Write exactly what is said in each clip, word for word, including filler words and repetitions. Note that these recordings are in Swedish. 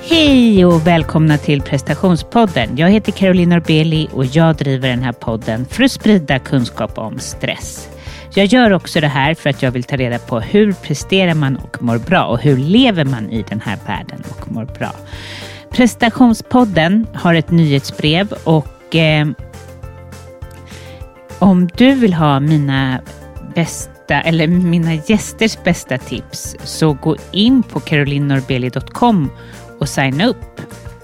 Hej och välkomna till prestationspodden. Jag heter Caroline Norbeli och jag driver den här podden för att sprida kunskap om stress. Jag gör också det här för att jag vill ta reda på hur presterar man och mår bra och hur lever man i den här världen och mår bra. Prestationspodden har ett nyhetsbrev och eh, om du vill ha mina bästa eller mina gästers bästa tips så gå in på caroline norbeli dot com och signa upp.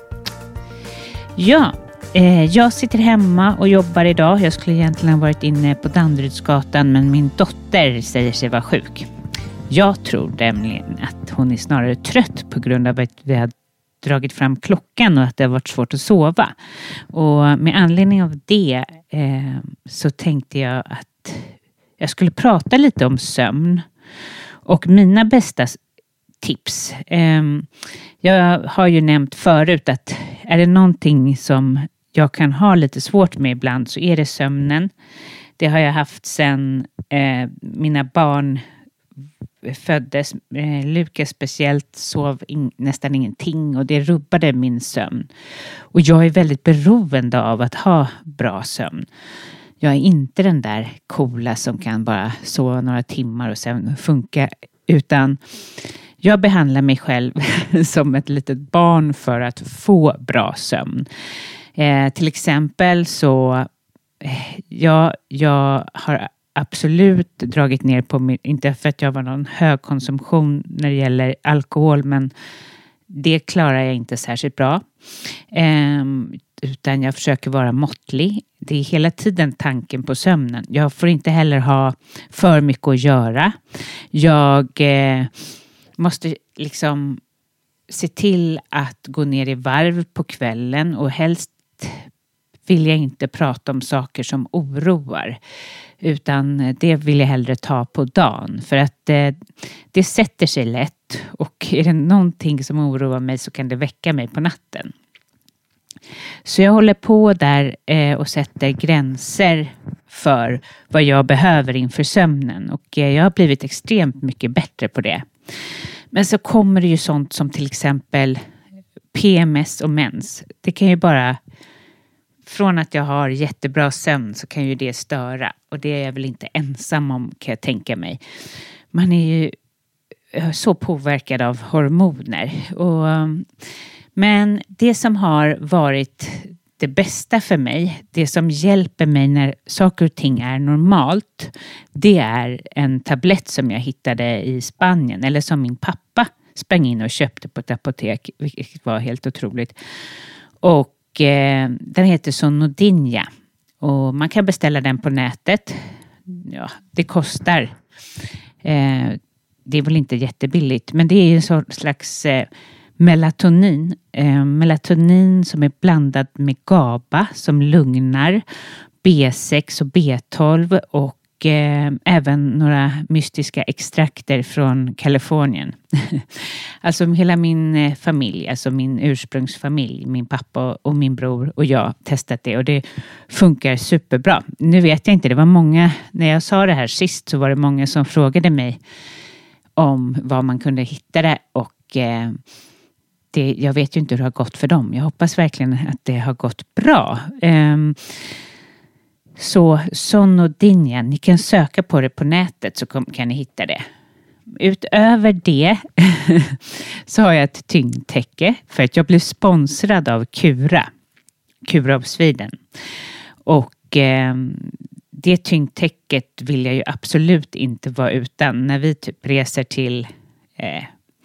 Ja, eh, jag sitter hemma och jobbar idag. Jag skulle egentligen ha varit inne på Danderydsgatan men min dotter säger sig vara sjuk. Jag tror nämligen att hon är snarare trött på grund av att vi har dragit fram klockan och att det har varit svårt att sova. Och med anledning av det eh, så tänkte jag att jag skulle prata lite om sömn och mina bästa tips. Jag har ju nämnt förut att är det någonting som jag kan ha lite svårt med ibland så är det sömnen. Det har jag haft sedan mina barn föddes. Lukas speciellt sov in, nästan ingenting och det rubbade min sömn. Och jag är väldigt beroende av att ha bra sömn. Jag är inte den där coola som kan bara sova några timmar och sen funka, utan jag behandlar mig själv som ett litet barn för att få bra sömn. Eh, till exempel så eh, jag, jag har absolut dragit ner på min, inte för att jag var någon hög konsumtion när det gäller alkohol, men det klarar jag inte särskilt bra. Eh, utan jag försöker vara måttlig. Det är hela tiden tanken på sömnen. Jag får inte heller ha för mycket att göra. Jag eh, måste liksom se till att gå ner i varv på kvällen och helst vill jag inte prata om saker som oroar, utan det vill jag hellre ta på dagen för att det, det sätter sig lätt och är det någonting som oroar mig så kan det väcka mig på natten. Så jag håller på där eh, och sätter gränser för vad jag behöver inför sömnen och eh, jag har blivit extremt mycket bättre på det. Men så kommer det ju sånt som till exempel P M S och mens. Det kan ju bara, från att jag har jättebra sömn så kan ju det störa. Och det är jag väl inte ensam om, kan jag tänka mig. Man är ju så påverkad av hormoner. Och, men det som har varit det bästa för mig, det som hjälper mig när saker och ting är normalt, det är en tablett som jag hittade i Spanien, eller som min pappa sprang in och köpte på ett apotek, vilket var helt otroligt. Och eh, den heter Sonodinja och man kan beställa den på nätet. Ja, det kostar. Eh, det är väl inte jättebilligt, men det är en sån slags eh, melatonin. Eh, melatonin som är blandad med GABA som lugnar, B sex och B tolv och eh, även några mystiska extrakter från Kalifornien. Alltså hela min familj, alltså min ursprungsfamilj, min pappa och min bror och jag testat det och det funkar superbra. Nu vet jag inte, det var många, när jag sa det här sist så var det många som frågade mig om var man kunde hitta det och eh, det, jag vet ju inte hur det har gått för dem. Jag hoppas verkligen att det har gått bra. Um, så Sonodinja, ni kan söka på det på nätet så kom, kan ni hitta det. Utöver det så har jag ett tyngdtäcke för att jag blev sponsrad av Kura. Kura av Sweden. Och eh, det tyngdtäcket vill jag ju absolut inte vara utan. När vi typ reser till eh,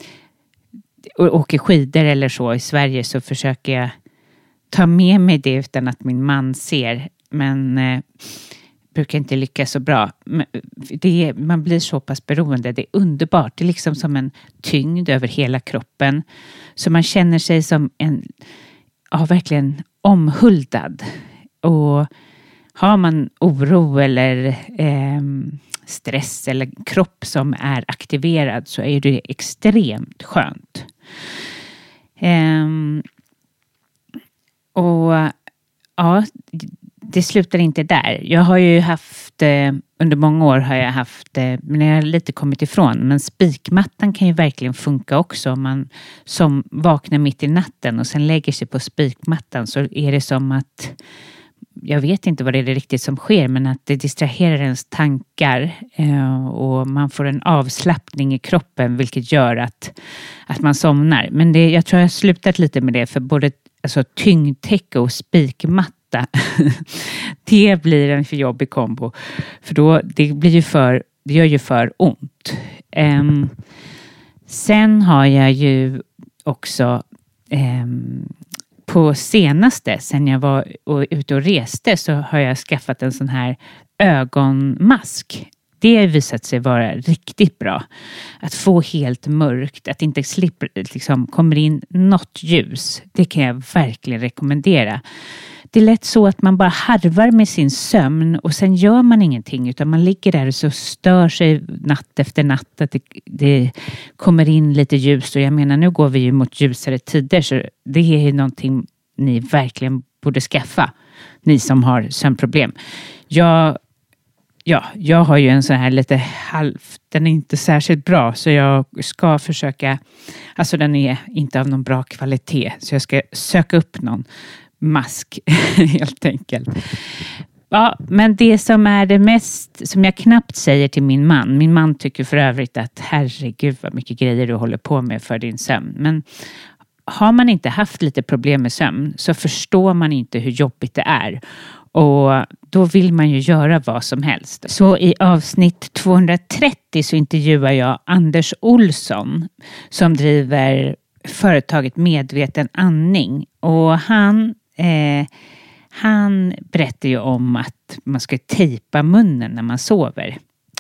och åker skidor eller så i Sverige så försöker jag ta med mig det utan att min man ser. Men eh, brukar inte lyckas så bra. Det är, man blir så pass beroende. Det är underbart. Det är liksom som en tyngd över hela kroppen. Så man känner sig som en, ja, verkligen omhuldad. Och har man oro eller eh, stress eller kropp som är aktiverad så är det extremt skönt. Eh, och ja, det slutar inte där. Jag har ju haft, eh, under många år har jag haft, eh, men jag har lite kommit ifrån. Men spikmattan kan ju verkligen funka också. Om man som vaknar mitt i natten och sen lägger sig på spikmattan, så är det som att, jag vet inte vad det är riktigt som sker, men att det distraherar ens tankar eh, och man får en avslappning i kroppen, vilket gör att, att man somnar. Men det, jag tror jag har slutat lite med det, för både alltså, tyngdtäcke och spikmatta, det blir en för jobbig kombo. För då, det blir ju för, det gör ju för ont. Um, sen har jag ju också um, på senaste, sen jag var och, ute och reste, så har jag skaffat en sån här ögonmask. Det har visat sig vara riktigt bra. Att få helt mörkt, att inte slipper, liksom, kommer in något ljus. Det kan jag verkligen rekommendera. Det är lätt så att man bara harvar med sin sömn och sen gör man ingenting, utan man ligger där och så stör sig natt efter natt att det, det kommer in lite ljus. Och jag menar, nu går vi ju mot ljusare tider, så det är ju någonting ni verkligen borde skaffa, ni som har sömnproblem. Jag Ja, jag har ju en sån här lite halv, den är inte särskilt bra, så jag ska försöka, alltså den är inte av någon bra kvalitet, så jag ska söka upp någon mask helt enkelt. Ja, men det som är det mest, som jag knappt säger till min man, min man tycker för övrigt att herregud vad mycket grejer du håller på med för din sömn, men har man inte haft lite problem med sömn så förstår man inte hur jobbigt det är. Och då vill man ju göra vad som helst. Så i avsnitt tvåhundratrettio så intervjuar jag Anders Olsson som driver företaget Medveten Andning. Och han, eh, han berättar ju om att man ska tejpa munnen när man sover.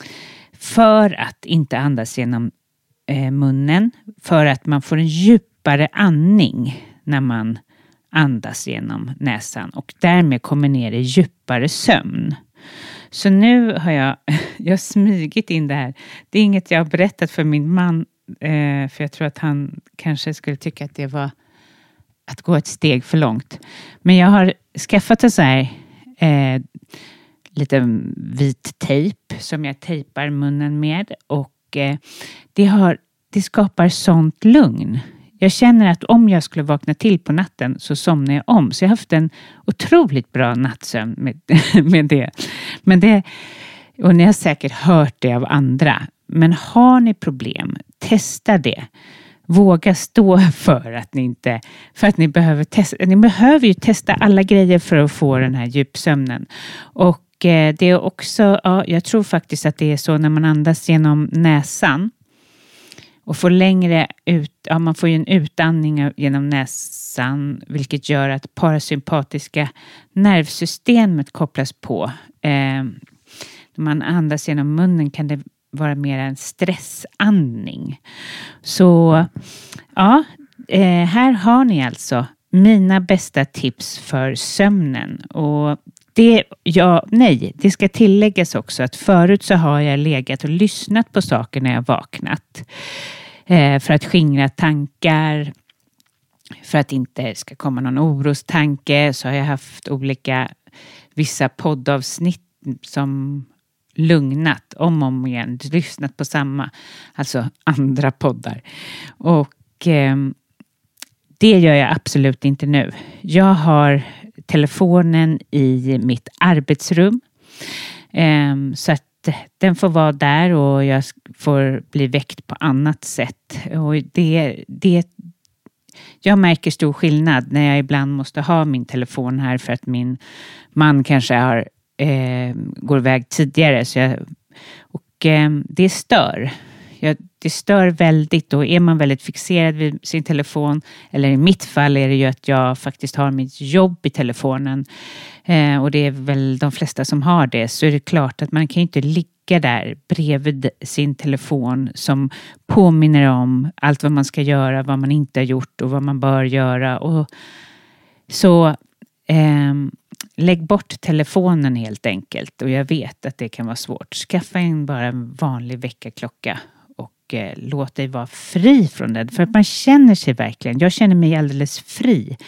För att inte andas genom eh, munnen. För att man får en djupare andning när man andas genom näsan och därmed kommer ner i djupare sömn. Så nu har jag, jag har smygit in det här. Det är inget jag har berättat för min man, eh, för jag tror att han kanske skulle tycka att det var att gå ett steg för långt. Men jag har skaffat en så här eh, lite vit tejp som jag tejpar munnen med, och eh, det, har, det skapar sånt lugn. Jag känner att om jag skulle vakna till på natten så somnar jag om. Så jag har haft en otroligt bra nattsömn med, med det. Men det. Och ni har säkert hört det av andra. Men har ni problem, testa det. Våga stå för att ni inte, för att ni behöver testa. Ni behöver ju testa alla grejer för att få den här djupsömnen. Och eh, det är också, ja, jag tror faktiskt att det är så när man andas genom näsan. Och får längre ut, ja, man får ju en utandning genom näsan, vilket gör att parasympatiska nervsystemet kopplas på. Eh, när man andas genom munnen kan det vara mer en stressandning. Så ja, eh, här har ni alltså mina bästa tips för sömnen. Och det, ja, nej, det ska tilläggas också att förut så har jag legat och lyssnat på saker när jag vaknat. Eh, för att skingra tankar, för att inte ska komma någon orostanke, så har jag haft olika, vissa poddavsnitt som lugnat om och om igen, lyssnat på samma, alltså andra poddar. Och eh, det gör jag absolut inte nu. Jag har telefonen i mitt arbetsrum. Um, så att den får vara där och jag får bli väckt på annat sätt. Och det, det, jag märker stor skillnad när jag ibland måste ha min telefon här för att min man kanske har, eh, går iväg tidigare. Så jag, och eh, det stör. Jag, det stör väldigt, och är man väldigt fixerad vid sin telefon, eller i mitt fall är det ju att jag faktiskt har mitt jobb i telefonen, eh, och det är väl de flesta som har det, så är det klart att man kan inte ligga där bredvid sin telefon som påminner om allt vad man ska göra, vad man inte har gjort och vad man bör göra. Och så eh, lägg bort telefonen helt enkelt, och jag vet att det kan vara svårt. Skaffa in bara en vanlig väckarklocka och eh, låt dig vara fri från det. För att man känner sig verkligen, jag känner mig alldeles fri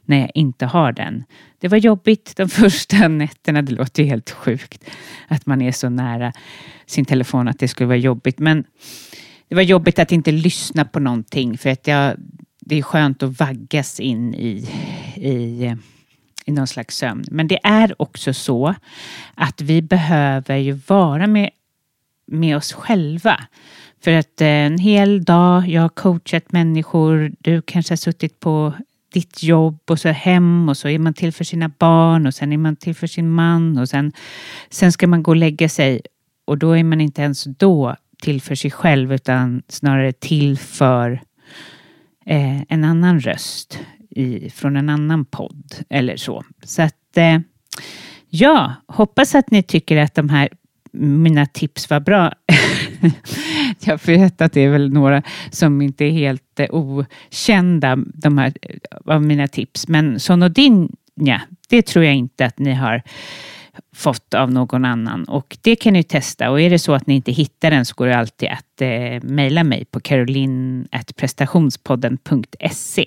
när jag inte har den. Det var jobbigt de första nätterna. Det låter ju helt sjukt att man är så nära sin telefon att det skulle vara jobbigt. Men det var jobbigt att inte lyssna på någonting. För att jag, det är skönt att vaggas in i, i, i någon slags sömn. Men det är också så att vi behöver ju vara med, med oss själva. För att en hel dag, jag har coachat människor, du kanske har suttit på ditt jobb och så hem och så är man till för sina barn och sen är man till för sin man och sen, sen ska man gå och lägga sig och då är man inte ens då till för sig själv utan snarare till för eh, en annan röst i, från en annan podd eller så. Så att eh, ja, hoppas att ni tycker att de här mina tips var bra. Jag vet att det är väl några som inte är helt eh, okända de här av mina tips. Men Sonodinja, det tror jag inte att ni har fått av någon annan. Och det kan ni testa. Och är det så att ni inte hittar den så går det alltid att eh, mejla mig på caroline at prestationspodden punkt se.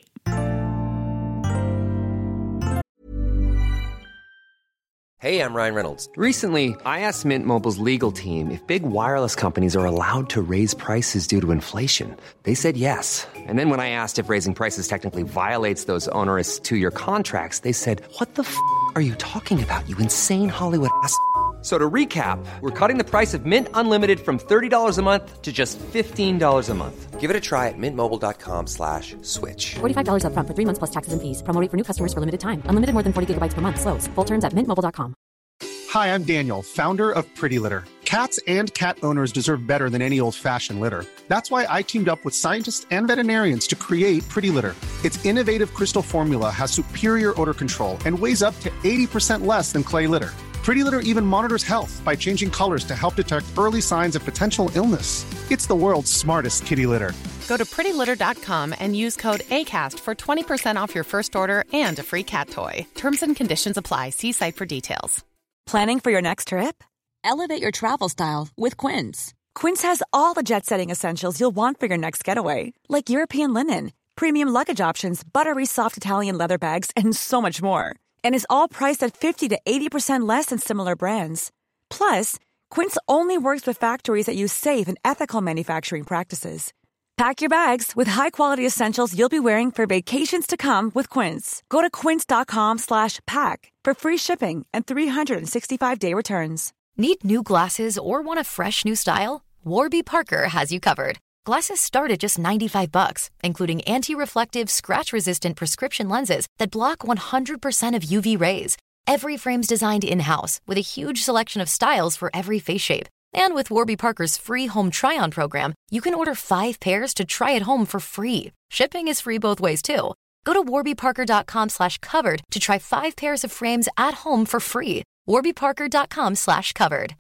Hey, I'm Ryan Reynolds. Recently, I asked Mint Mobile's legal team if big wireless companies are allowed to raise prices due to inflation. They said yes. And then when I asked if raising prices technically violates those onerous two-year contracts, they said, what the f*** are you talking about, you insane Hollywood ass f- So to recap, we're cutting the price of Mint Unlimited from thirty dollars a month to just fifteen dollars a month. Give it a try at mintmobile.com slash switch. forty-five dollars up front for three months plus taxes and fees. Promo rate for new customers for limited time. Unlimited more than forty gigabytes per month. Slows full terms at mint mobile dot com. Hi, I'm Daniel, founder of Pretty Litter. Cats and cat owners deserve better than any old-fashioned litter. That's why I teamed up with scientists and veterinarians to create Pretty Litter. Its innovative crystal formula has superior odor control and weighs up to eighty percent less than clay litter. Pretty Litter even monitors health by changing colors to help detect early signs of potential illness. It's the world's smartest kitty litter. Go to pretty litter dot com and use code ACAST for twenty percent off your first order and a free cat toy. Terms and conditions apply. See site for details. Planning for your next trip? Elevate your travel style with Quince. Quince has all the jet-setting essentials you'll want for your next getaway, like European linen, premium luggage options, buttery soft Italian leather bags, and so much more. And is all priced at fifty to eighty percent less than similar brands. Plus, Quince only works with factories that use safe and ethical manufacturing practices. Pack your bags with high-quality essentials you'll be wearing for vacations to come with Quince. Go to quince.com slash pack for free shipping and three sixty-five day returns. Need new glasses or want a fresh new style? Warby Parker has you covered. Glasses start at just ninety-five bucks, including anti-reflective, scratch-resistant prescription lenses that block one hundred percent of U V rays. Every frame's designed in-house with a huge selection of styles for every face shape. And with Warby Parker's free home try-on program, you can order five pairs to try at home for free. Shipping is free both ways, too. Go to warbyparker.com slash covered to try five pairs of frames at home for free. warbyparker.com slash covered.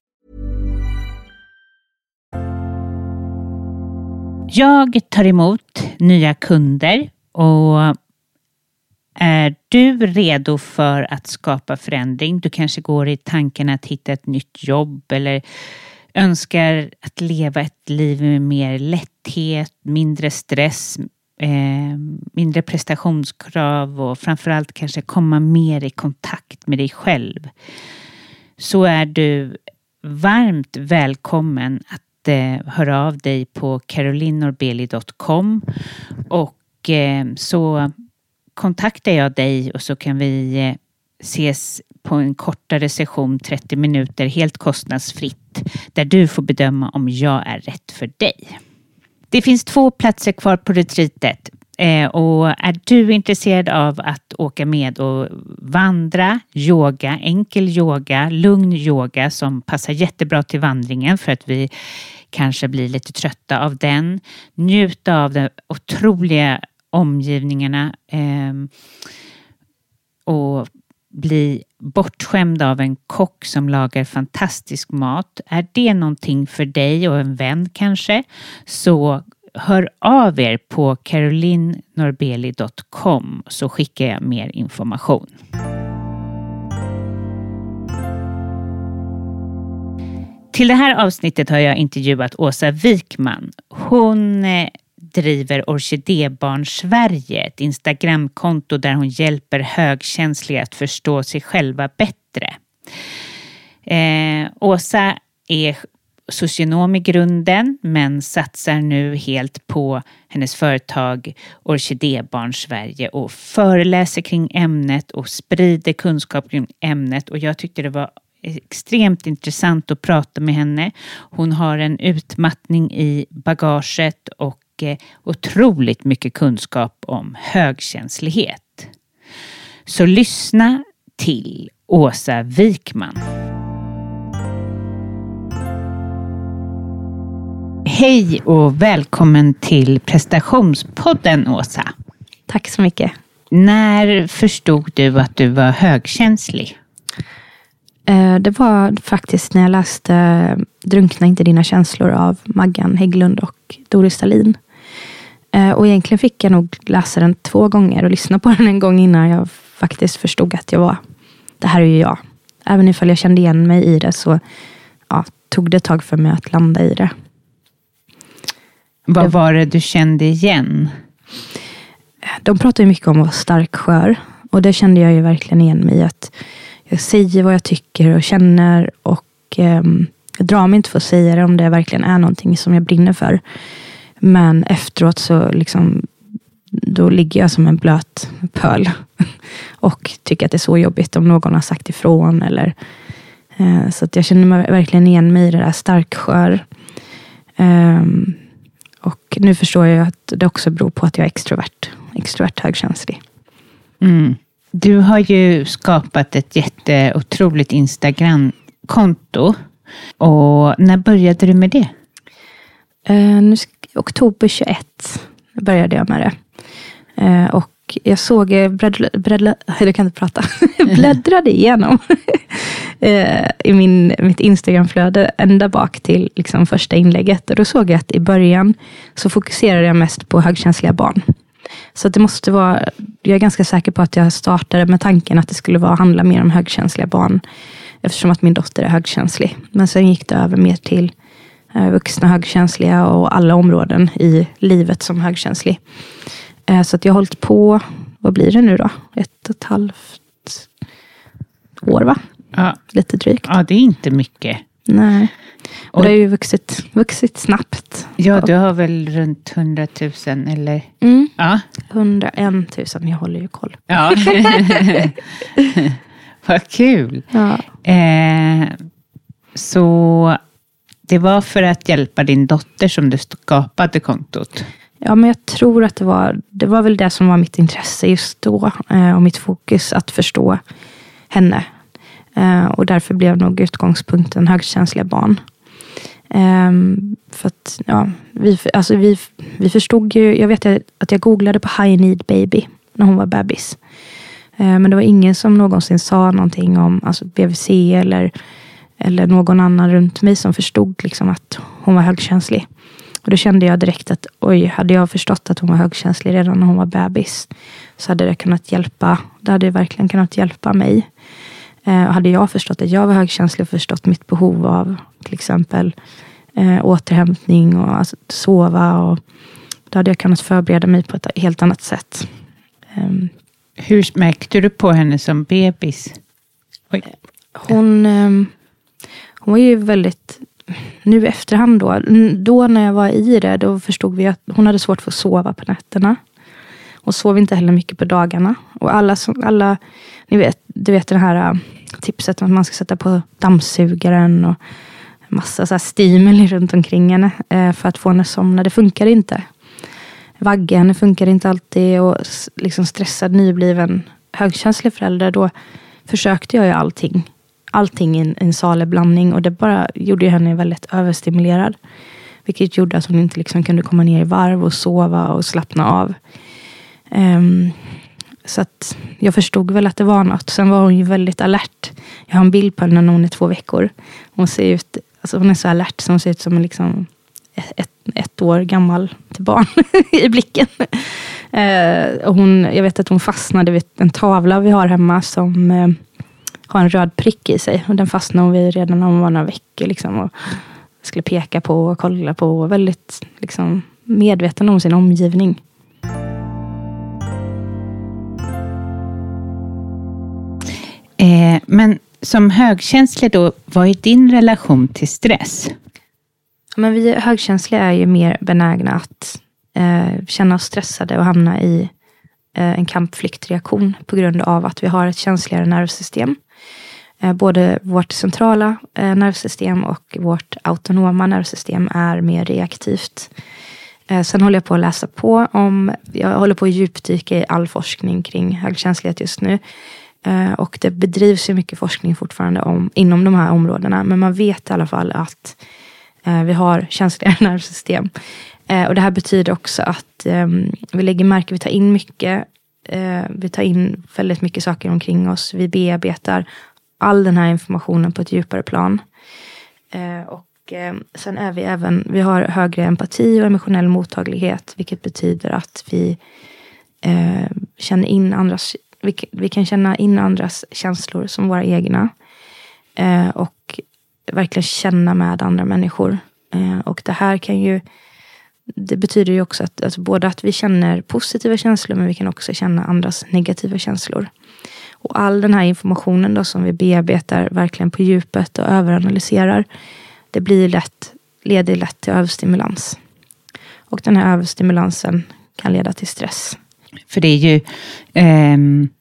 Jag tar emot nya kunder och är du redo för att skapa förändring? Du kanske går i tanken att hitta ett nytt jobb eller önskar att leva ett liv med mer lätthet, mindre stress, eh, mindre prestationskrav och framförallt kanske komma mer i kontakt med dig själv. Så är du varmt välkommen att eh, höra av dig på caroline norbeli dot com och eh, så kontaktar jag dig och så kan vi eh, ses på en kortare session, trettio minuter, helt kostnadsfritt, där du får bedöma om jag är rätt för dig. Det finns två platser kvar på retreatet eh, och är du intresserad av att åka med och vandra, yoga, enkel yoga, lugn yoga som passar jättebra till vandringen för att vi kanske blir lite trötta av den, njuta av de otroliga omgivningarna eh, och bli bortskämd av en kock som lagar fantastisk mat. Är det någonting för dig och en vän kanske, så hör av er på caroline norbeli dot com så skickar jag mer information. Till det här avsnittet har jag intervjuat Åsa Wikman. Hon driver Orkidébarn Sverige, ett Instagramkonto där hon hjälper högkänsliga att förstå sig själva bättre. Eh, Åsa är socionom i grunden men satsar nu helt på hennes företag Orkidébarn Sverige och föreläser kring ämnet och sprider kunskap kring ämnet, och jag tyckte det var extremt intressant att prata med henne. Hon har en utmattning i bagaget och eh, otroligt mycket kunskap om högkänslighet. Så lyssna till Åsa Wikman. Hej och välkommen till prestationspodden, Åsa. Tack så mycket. När förstod du att du var högkänslig? Det var faktiskt när jag läste Drunkna inte dina känslor av Maggan Hägglund och Doris Dahlin. Och egentligen fick jag nog läsa den två gånger och lyssna på den en gång innan jag faktiskt förstod att jag var, det här är ju jag. Även ifall jag kände igen mig i det så ja, tog det ett tag för mig att landa i det. Vad var det du kände igen? De pratar ju mycket om att vara stark skör. Och det kände jag ju verkligen igen mig i, att jag säger vad jag tycker och känner och eh, jag drar mig inte för att säga det om det verkligen är någonting som jag brinner för. Men efteråt så liksom, då ligger jag som en blöt pöl och tycker att det är så jobbigt om någon har sagt ifrån. Eller, eh, så att jag känner mig verkligen igen mig i det där stark skör. Eh, och nu förstår jag att det också beror på att jag är extrovert. Extrovert högkänslig. Mm. Du har ju skapat ett jätteotroligt Instagram-konto. Och när började du med det? Uh, nu, oktober tjugoett började jag med det. Uh, och jag såg, bräddla, bräddla, jag kan inte prata, bläddrade igenom uh, i min, mitt Instagram-flöde ända bak till liksom första inlägget. Och då såg jag att i början så fokuserade jag mest på högkänsliga barn. Så det måste vara, jag är ganska säker på att jag startade med tanken att det skulle vara, handla mer om högkänsliga barn. Eftersom att min dotter är högkänslig. Men sen gick det över mer till eh, vuxna högkänsliga och alla områden i livet som högkänslig. Eh, så att jag har hållit på, vad blir det nu då? Ett och ett halvt år va? Ja. Lite drygt. Ja, det är inte mycket. Nej. Och, och det har ju vuxit, vuxit snabbt. Ja, du har väl runt hundratusen eller? Mm. Ja. hundraen tusen, jag håller ju koll. Ja. Vad kul. Ja. Eh, så det var för att hjälpa din dotter som du skapade kontot? Ja, men jag tror att det var, det var väl det som var mitt intresse just då. Eh, och mitt fokus att förstå henne. Eh, och därför blev nog utgångspunkten högkänsliga barn. Um, för att ja, vi, alltså vi, vi förstod ju, jag vet att jag googlade på High Need Baby när hon var bebis. Uh, men det var ingen som någonsin sa någonting om alltså B V C eller, eller någon annan runt mig som förstod liksom att hon var högkänslig. Och då kände jag direkt att oj, hade jag förstått att hon var högkänslig redan när hon var bebis så hade det kunnat hjälpa, det hade verkligen kunnat hjälpa mig. Uh, hade jag förstått att jag var högkänslig och förstått mitt behov av till exempel eh, återhämtning och alltså, sova, och då hade jag kunnat förbereda mig på ett helt annat sätt. Um, Hur märkte du på henne som bebis? Oj. Hon, um, hon var ju väldigt, nu i efterhand då, då när jag var i det, då förstod vi att hon hade svårt för att sova på nätterna. Hon sov inte heller mycket på dagarna. Och alla, alla ni vet, du vet den här tipset att man ska sätta på dammsugaren och massa så här stimuli runt omkring henne för att få henne att somna. Det funkar inte. Vagga henne funkar inte alltid, och liksom stressad nybliven högkänslig förälder, då försökte jag ju allting. Allting i en, en salig blandning, och det bara gjorde henne väldigt överstimulerad. Vilket gjorde att hon inte liksom kunde komma ner i varv och sova och slappna av. Um, så att jag förstod väl att det var något. Sen var hon ju väldigt alert. Jag har en bild på henne när hon är två veckor. Hon ser ut, alltså hon är så alert så hon ser ut som en liksom ett, ett år gammal till barn i blicken. Uh, och hon, jag vet att hon fastnade vid en tavla vi har hemma som uh, har en röd prick i sig. Och den fastnade hon vid redan när hon var några veckor liksom, och skulle peka på och kolla på. Och väldigt liksom medveten om sin omgivning. Eh, men som högkänslig då, vad är din relation till stress? Men vi högkänsliga är ju mer benägna att eh, känna oss stressade och hamna i eh, en kampflyktreaktion på grund av att vi har ett känsligare nervsystem. Eh, både vårt centrala eh, nervsystem och vårt autonoma nervsystem är mer reaktivt. Eh, sen håller jag på att läsa på om, jag håller på att djupdyka i all forskning kring högkänslighet just nu. Eh, och det bedrivs ju mycket forskning fortfarande om, inom de här områdena. Men man vet i alla fall att eh, vi har känsligare nervsystem. Eh, och det här betyder också att eh, vi lägger märke, vi tar in mycket. Eh, vi tar in väldigt mycket saker omkring oss. Vi bearbetar all den här informationen på ett djupare plan. Eh, och eh, sen är vi även, vi har högre empati och emotionell mottaglighet. Vilket betyder att vi eh, känner in andras, vi, vi kan känna in andras känslor som våra egna. Eh, och verkligen känna med andra människor. Eh, och det här kan ju, det betyder ju också att alltså både att vi känner positiva känslor, men vi kan också känna andras negativa känslor. Och all den här informationen då som vi bearbetar verkligen på djupet och överanalyserar, det blir lätt, leder lätt till överstimulans. Och den här överstimulansen kan leda till stress. För det är ju eh,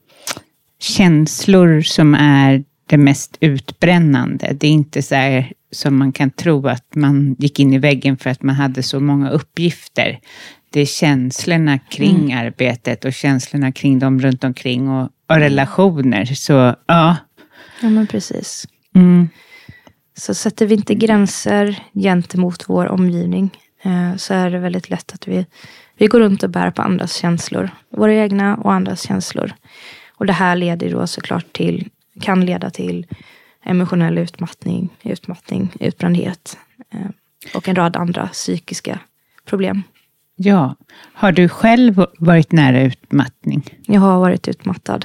känslor som är det mest utbrännande. Det är inte så här som man kan tro att man gick in i väggen för att man hade så många uppgifter. Det är känslorna kring mm. arbetet och känslorna kring dem runt omkring och, och relationer. Så ja. Ja, men precis. Mm. Så sätter vi inte gränser gentemot vår omgivning eh, så är det väldigt lätt att vi, vi går runt och bär på andras känslor. Våra egna och andras känslor. Och det här leder då såklart till, kan leda till emotionell utmattning, utmattning, utbrändhet eh, och en rad andra psykiska problem. Ja, har du själv varit nära utmattning? Jag har varit utmattad.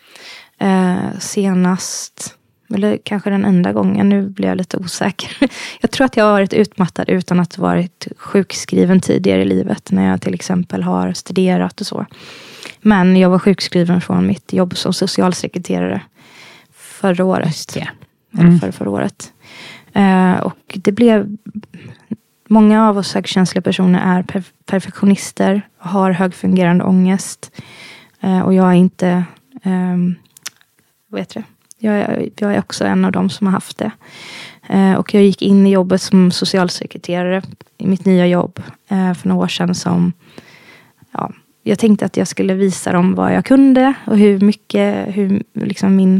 Eh, senast, eller kanske den enda gången, nu blir jag lite osäker. Jag tror att jag har varit utmattad utan att ha varit sjukskriven tidigare i livet. När jag till exempel har studerat och så. Men jag var sjukskriven från mitt jobb som socialsekreterare förra året. Just det. Mm. Eller förra, förra året. Eh, och det blev... Många av oss högkänsliga personer är perf- perfektionister och har högfungerande ångest. Eh, och jag är inte... Eh, vad heter det? Jag är, jag är också en av dem som har haft det. Eh, och jag gick in i jobbet som socialsekreterare i mitt nya jobb eh, för några år sedan som... Ja, jag tänkte att jag skulle visa dem vad jag kunde och hur mycket... Hur, liksom min,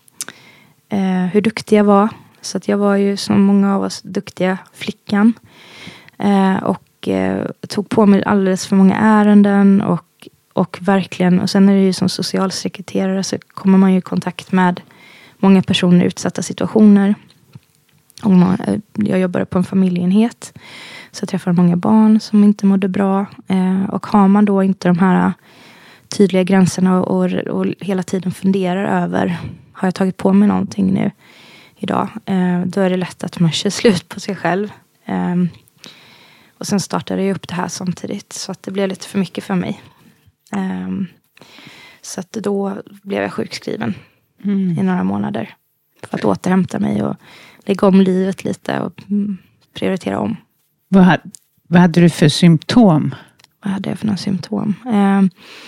eh, hur duktig jag var. Så att jag var ju som många av oss duktiga flickan. Eh, och eh, tog på mig alldeles för många ärenden. Och, och verkligen, och sen är det ju som socialsekreterare så kommer man ju i kontakt med många personer i utsatta situationer. Och man, jag jobbade på en familjeenhet. Så jag träffade många barn som inte mådde bra. Eh, och har man då inte de här tydliga gränserna och, och, och hela tiden funderar över, har jag tagit på mig någonting nu idag? Eh, då är det lätt att man kör slut på sig själv. Eh, och sen startade jag upp det här samtidigt. Så att det blev lite för mycket för mig. Eh, så att då blev jag sjukskriven mm. i några månader. För att återhämta mig och lägga om livet lite och mm, prioritera om. Vad, vad hade du för symptom? Vad hade jag för några symptom? Eh,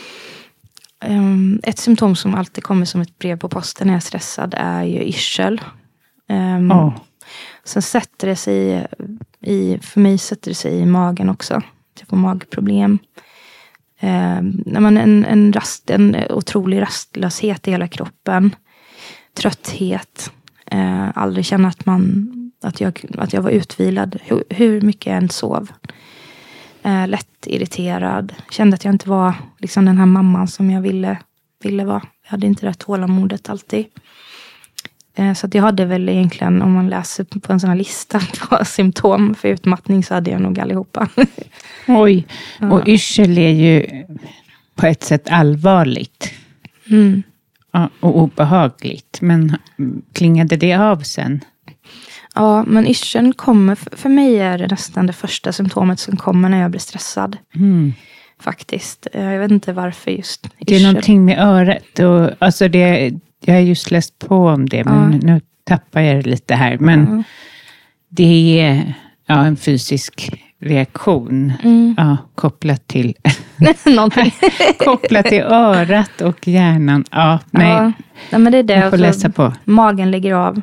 Um, ett symptom som alltid kommer som ett brev på posten när jag är stressad är ju yrsel. Um, oh. Sen sätter det sig i, för mig sätter det sig i magen också. Jag får magproblem. Um, när man en, en, rast, en otrolig rastlöshet i hela kroppen. Trötthet. Uh, aldrig känna att, man, att, jag, att jag var utvilad. Hur, hur mycket jag än sov. Eh, lätt irriterad. Kände att jag inte var liksom den här mamman som jag ville, ville vara. Jag hade inte det tålamodet alltid. Eh, så att jag hade väl egentligen, om man läser på en sån här lista på symptom för utmattning, så hade jag nog allihopa. Oj, ja. Och yrsel är ju på ett sätt allvarligt. Mm. Ja, och obehagligt. Men klingade det av sen? Ja, men yrseln kommer, för mig är det nästan det första symptomet som kommer när jag blir stressad. Mm. Faktiskt. Jag vet inte varför just yrsel. Det är någonting med örat. Och, alltså det, jag har just läst på om det, men ja. Nu tappar jag det lite här. Men mm. det är ja, en fysisk reaktion mm. ja, kopplat till någonting. kopplat till örat och hjärnan. Ja, nej. Ja, nej, men det är det. Jag får läsa på. Magen lägger av.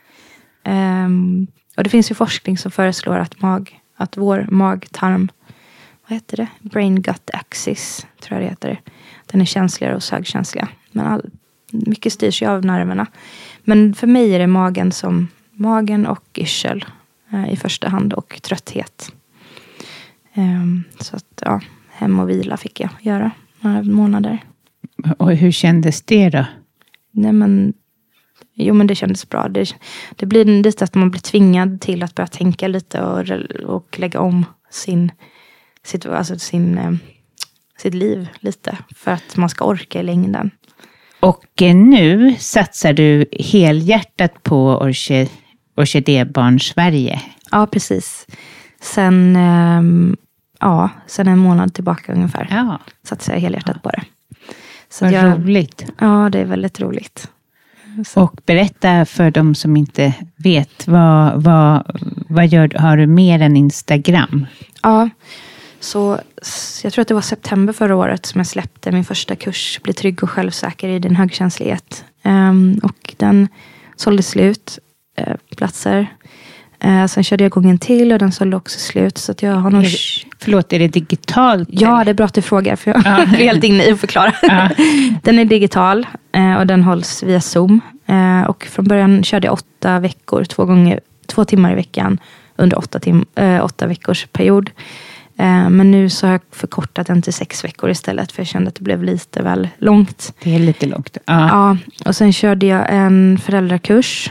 Um, och det finns ju forskning som föreslår att, mag, att vår magtarm, vad heter det? Brain gut axis, tror jag det heter. Den är känsligare och högkänsliga. Men all, mycket styrs ju av nerverna. Men för mig är det magen som magen och yrsel uh, i första hand och trötthet. Um, så att ja, hem och vila fick jag göra några månader. Och hur kändes det då? Nej men Jo, men det kändes bra. Det, det blir lite att man blir tvingad till att börja tänka lite och, och lägga om sin, sitt, alltså sin, eh, sitt liv lite. För att man ska orka i längden. Och eh, nu satsar du helhjärtat på orke, Orkidébarn Sverige. Ja, precis. Sen, eh, ja, sen en månad tillbaka ungefär ja. satsar jag helhjärtat på det. Så Vad jag, roligt. Ja, det är väldigt roligt. Så. Och berätta för de som inte vet, vad, vad, vad gör, har du mer än Instagram? Ja, så jag tror att det var september förra året som jag släppte min första kurs, Bli trygg och självsäker i din högkänslighet. Um, och den sålde slut, uh, platser. Uh, sen körde jag igång en till och den sålde också slut. Så att jag har nog... Är det, förlåt, är det digitalt? Ja, eller? Det är bra att du frågar för jag ja. är helt inne i att förklara. Ja. Den är digital uh, och den hålls via Zoom. Uh, och från början körde jag åtta veckor, två, gånger, två timmar i veckan under åtta, tim, uh, åtta veckors period. Uh, men nu så har jag förkortat den till sex veckor istället för jag kände att det blev lite väl långt. Det är lite långt. Ja, ja och sen körde jag en föräldrakurs.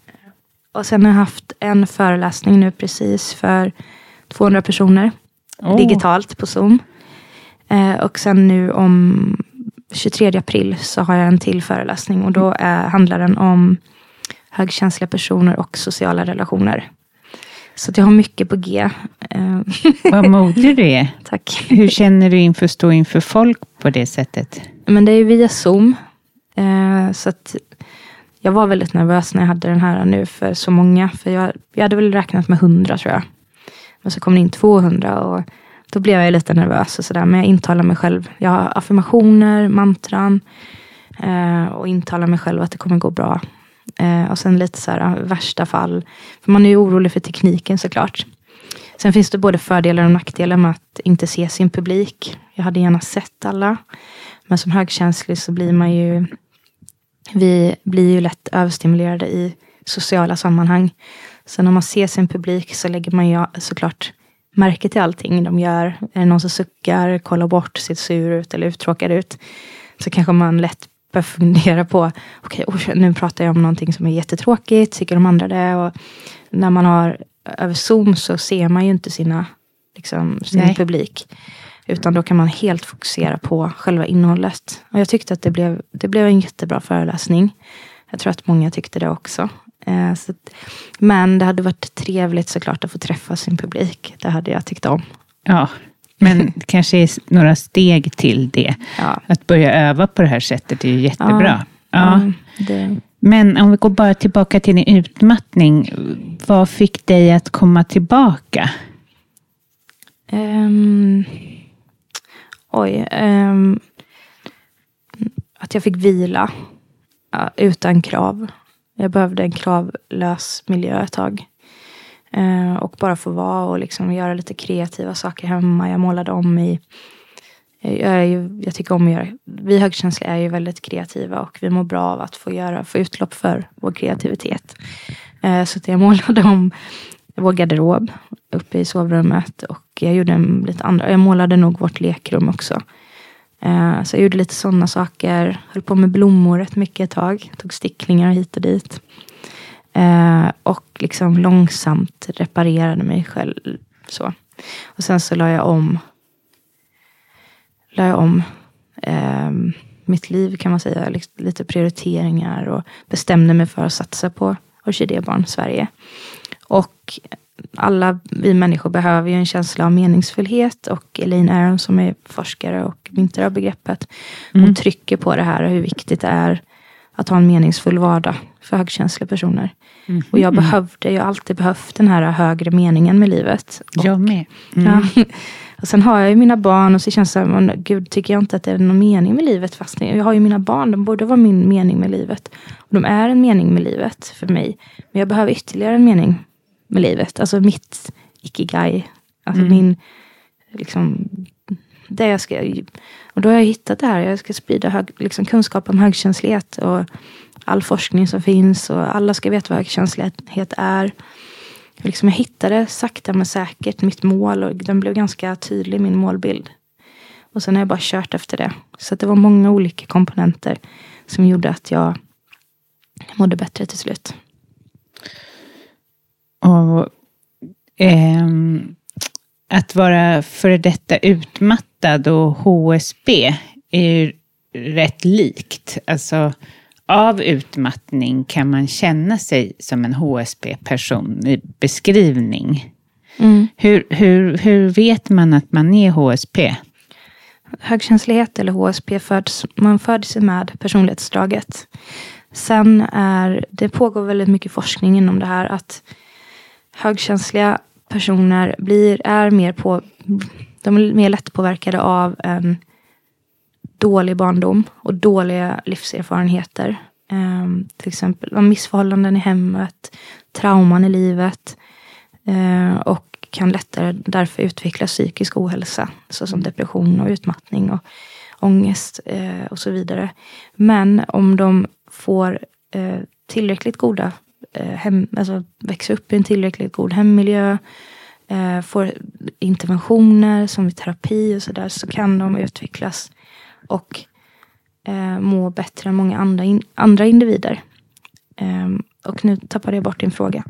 Och sen har jag haft en föreläsning nu precis för tvåhundra personer. Oh. Digitalt på Zoom. Eh, och sen nu om tjugotredje april så har jag en till föreläsning. Och då är, handlar den om högkänsliga personer och sociala relationer. Så att jag har mycket på G. Eh. Vad modig du är. Tack. Hur känner du inför att stå inför folk på det sättet? Men det är ju via Zoom. Eh, så att... Jag var väldigt nervös när jag hade den här nu för så många. För jag, jag hade väl räknat med hundra tror jag. Men så kom det in tvåhundra och då blev jag lite nervös och sådär. Men jag intalar mig själv. Jag har affirmationer, mantran. Eh, och intalar mig själv att det kommer gå bra. Eh, och sen lite så här värsta fall. För man är ju orolig för tekniken såklart. Sen finns det både fördelar och nackdelar med att inte se sin publik. Jag hade gärna sett alla. Men som högkänslig så blir man ju... Vi blir ju lätt överstimulerade i sociala sammanhang. Så när man ser sin publik så lägger man ju såklart märke till allting de gör. Är det någon som suckar, kollar bort, ser sur ut eller uttråkad ut. Så kanske man lätt börjar fundera på, okej, okay, nu pratar jag om någonting som är jättetråkigt. Tycker de andra det? Och när man har över Zoom så ser man ju inte sina, liksom, sin Nej. publik. Utan då kan man helt fokusera på själva innehållet. Och jag tyckte att det blev, det blev en jättebra föreläsning. Jag tror att många tyckte det också. Eh, så att, men det hade varit trevligt såklart att få träffa sin publik. Det hade jag tyckt om. Ja, men det kanske är några steg till det. Ja. Att börja öva på det här sättet är ju jättebra. Ja, ja. Det... Men om vi går bara tillbaka till din utmattning. Vad fick dig att komma tillbaka? Um... Oj, um, att jag fick vila uh, utan krav. Jag behövde en kravlös miljö ett tag. Uh, och bara få vara och liksom göra lite kreativa saker hemma. Jag målade om i... Jag, är ju, jag tycker om att göra... Vi högkänsliga är ju väldigt kreativa och vi mår bra av att få, göra, få utlopp för vår kreativitet. Uh, så att jag målade om vår garderob uppe i sovrummet och jag gjorde en, lite andra. Jag målade nog vårt lekrum också. Uh, så jag gjorde lite sådana saker. Höll på med blommor rätt mycket ett tag. Tog sticklingar hit och dit. Uh, och liksom långsamt reparerade mig själv. Så. Och sen så la jag om. La jag om uh, mitt liv kan man säga. Lite prioriteringar. Och bestämde mig för att satsa på Orkidébarn Sverige. Och alla vi människor behöver ju en känsla av meningsfullhet. Och Elaine Aron som är forskare och myntar av begreppet. Mm. Hon trycker på det här och hur viktigt det är att ha en meningsfull vardag för högkänsliga personer. Mm. Och jag behövde, jag har alltid behövt den här högre meningen med livet. Och, jag med. Mm. Ja, och sen har jag ju mina barn och så känns det som, gud tycker jag inte att det är någon mening med livet. Fast jag har ju mina barn, de borde vara min mening med livet. Och de är en mening med livet för mig. Men jag behöver ytterligare en mening med livet. Alltså mitt ikigai. Alltså mm. min, liksom, det jag ska, och då har jag hittat det här. Jag ska sprida hög, liksom, kunskap om högkänslighet och all forskning som finns. Och alla ska veta vad högkänslighet är. Liksom jag hittade sakta men säkert mitt mål. Och den blev ganska tydlig, min målbild. Och sen har jag bara kört efter det. Så det var många olika komponenter som gjorde att jag mådde bättre till slut. Och ehm, att vara före detta utmattad och H S B är ju rätt likt. Alltså av utmattning kan man känna sig som en H S B-person i beskrivning. Mm. Hur, hur, hur vet man att man är H S P? Högkänslighet eller H S P föds, man föds med personlighetsdraget. Sen är, det pågår väldigt mycket forskning inom det här att högkänsliga personer blir, är mer på, de är mer lättpåverkade av en dålig barndom och dåliga livserfarenheter. Um, till exempel missförhållanden i hemmet, trauman i livet uh, och kan lättare därför utveckla psykisk ohälsa såsom depression och utmattning och ångest uh, och så vidare. Men om de får uh, tillräckligt goda uh, hem, alltså växer upp i en tillräckligt god hemmiljö, uh, får interventioner som i terapi och sådär, så kan de utvecklas och eh, må bättre än många andra, in, andra individer. Eh, och nu tappade jag bort din fråga.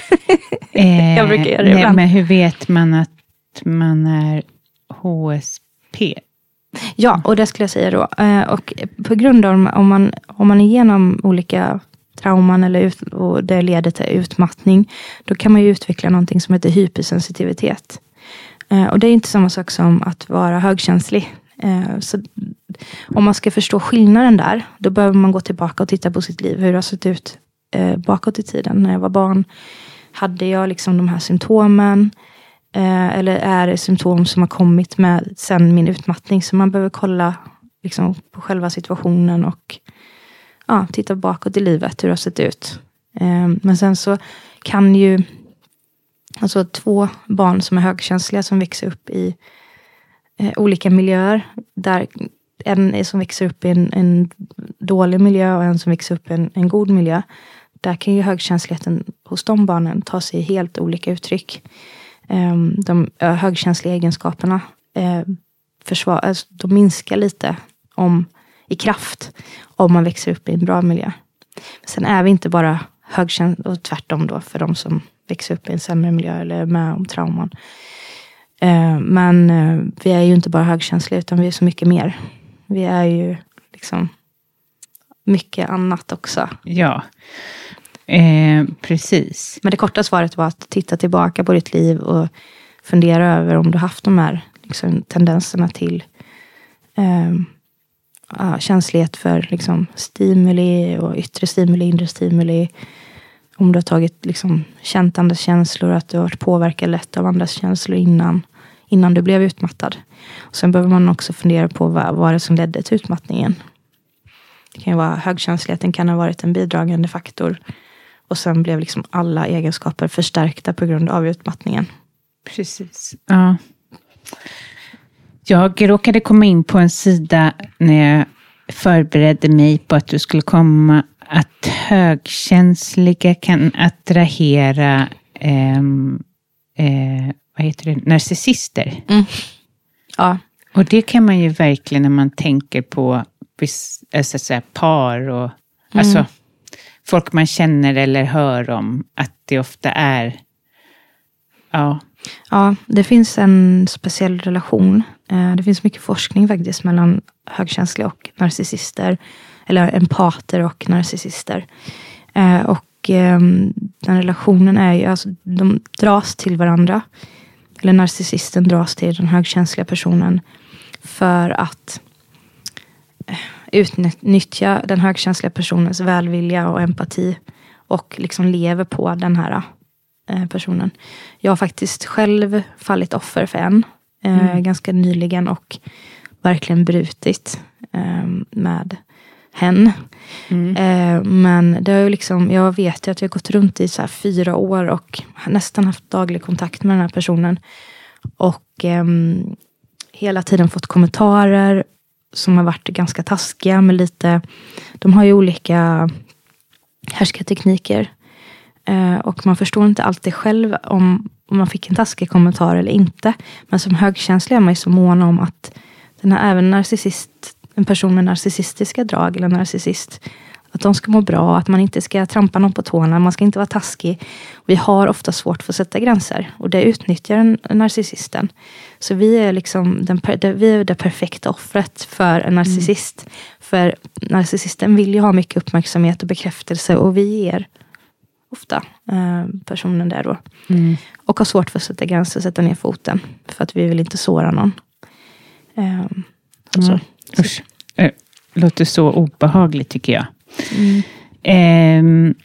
eh, jag brukar göra det ibland. Men hur vet man att man är H S P? Ja, och det skulle jag säga då. Eh, och på grund av om man, om man är igenom olika trauman eller ut, och det leder till utmattning, då kan man ju utveckla någonting som heter hypersensitivitet. Eh, och det är inte samma sak som att vara högkänslig. Så om man ska förstå skillnaden där, då behöver man gå tillbaka och titta på sitt liv. Hur det har sett ut eh, bakåt i tiden. När jag var barn hade jag liksom de här symptomen. Eh, eller är det symptom som har kommit med sen min utmattning. Så man behöver kolla liksom, på själva situationen och ja, titta bakåt i livet. Hur det har sett ut. Eh, men sen så kan ju alltså två barn som är högkänsliga som växer upp i Eh, olika miljöer, där en som växer upp i en, en dålig miljö och en som växer upp i en, en god miljö, där kan ju högkänsligheten hos de barnen ta sig helt olika uttryck. Eh, de eh, högkänsliga egenskaperna eh, försvar, alltså, de minskar lite om, i kraft om man växer upp i en bra miljö. Sen är vi inte bara högkänsliga, och tvärtom då för de som växer upp i en sämre miljö eller är med om trauman. Men vi är ju inte bara högkänsliga utan vi är så mycket mer. Vi är ju liksom mycket annat också. Ja, eh, precis. Men det korta svaret var att titta tillbaka på ditt liv och fundera över om du haft de här liksom, tendenserna till eh, ja, känslighet för liksom, stimuli och yttre stimuli, inre stimuli. Om du har tagit liksom, känt andras känslor, att du har varit påverkad lätt av andras känslor innan. Innan du blev utmattad. Och sen behöver man också fundera på vad var det som ledde till utmattningen. Det kan ju vara högkänsligheten kan ha varit en bidragande faktor. Och sen blev liksom alla egenskaper förstärkta på grund av utmattningen. Precis. Ja. Jag råkade komma in på en sida när jag förberedde mig på att du skulle komma. Att högkänsliga kan attrahera eh, eh, vad heter det? Narcissister. Mm. Ja. Och det kan man ju verkligen när man tänker på alltså, så här, par och mm. alltså, folk man känner eller hör om. Att det ofta är ja. Ja, det finns en speciell relation. Det finns mycket forskning faktiskt mellan högkänsliga och narcissister. Eller empater och narcissister. Och Och eh, den relationen är ju, alltså de dras till varandra. Eller narcissisten dras till den högkänsliga personen för att utnyttja den högkänsliga personens välvilja och empati och liksom lever på den här eh, personen. Jag har faktiskt själv fallit offer för en eh, mm. ganska nyligen och verkligen brutit eh, med hen. Mm. Eh, men det har ju liksom, jag vet ju att jag har gått runt i så här fyra år och nästan haft daglig kontakt med den här personen och eh, hela tiden fått kommentarer som har varit ganska taskiga med lite, de har ju olika härskartekniker eh, och man förstår inte alltid själv om, om man fick en taskig kommentar eller inte, men som högkänslig är man ju så mån om att den här även narcissist, en person med narcissistiska drag eller narcissist, att de ska må bra, att man inte ska trampa någon på tårna, man ska inte vara taskig. Vi har ofta svårt för att sätta gränser och det utnyttjar en narcissisten. Så vi är liksom den, vi är det perfekta offret för en narcissist. Mm. För narcissisten vill ju ha mycket uppmärksamhet och bekräftelse och vi ger ofta eh, personen där då. Mm. Och har svårt för att sätta gränser, sätta ner foten för att vi vill inte såra någon. Eh, mm. Usch. Det låter så obehagligt tycker jag. Mm. Eh,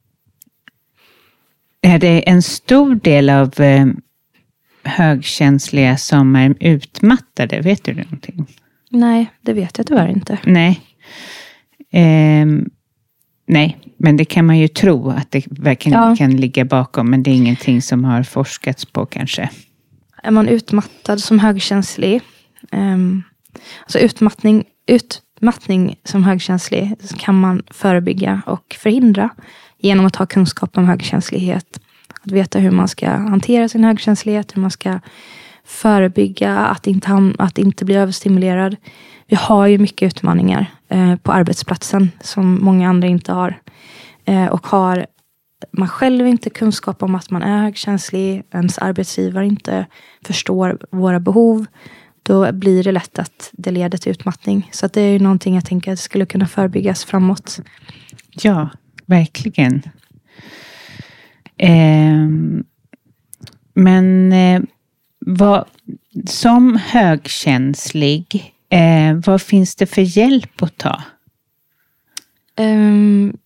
är det en stor del av eh, högkänsliga som är utmattade? Vet du någonting? Nej, det vet jag tyvärr inte. Nej. Eh, nej, men det kan man ju tro att det verkligen ja. kan ligga bakom, men det är ingenting som har forskats på kanske. Är man utmattad som högkänslig? Eh, alltså utmattning, ut Mattning som högkänslig kan man förebygga och förhindra genom att ha kunskap om högkänslighet. Att veta hur man ska hantera sin högkänslighet, hur man ska förebygga att inte, att inte bli överstimulerad. Vi har ju mycket utmaningar eh, på arbetsplatsen som många andra inte har. Eh, och har man själv inte kunskap om att man är högkänslig, ens arbetsgivare inte förstår våra behov, då blir det lätt att det leder till utmattning. Så att det är ju någonting jag tänker att skulle kunna förebyggas framåt. Ja, verkligen. Eh, men eh, vad, som högkänslig, eh, vad finns det för hjälp att ta? Um,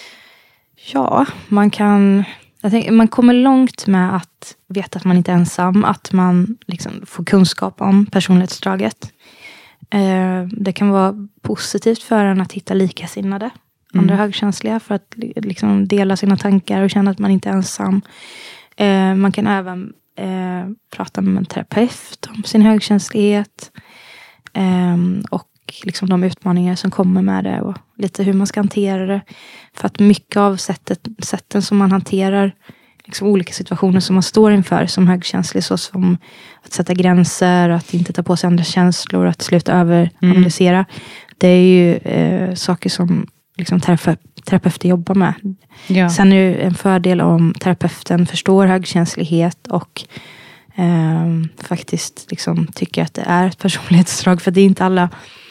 ja, man kan... Jag tänker, man kommer långt med att veta att man inte är ensam. Att man liksom får kunskap om personlighetsdraget. Eh, det kan vara positivt för en att hitta likasinnade. Mm. Andra högkänsliga. För att liksom dela sina tankar och känna att man inte är ensam. Eh, man kan även eh, prata med en terapeut om sin högkänslighet. Eh, och liksom de utmaningar som kommer med det. Och lite hur man ska hantera det. För att mycket av sättet, sätten som man hanterar liksom olika situationer som man står inför som högkänslig, så som att sätta gränser, att inte ta på sig andra känslor, att sluta överanalysera. Mm. Det är ju eh, saker som liksom terapeut, terapeuter jobbar med. Ja. Sen är det en fördel om terapeuten förstår högkänslighet och eh, faktiskt liksom tycker att det är ett personlighetsdrag, för det är inte alla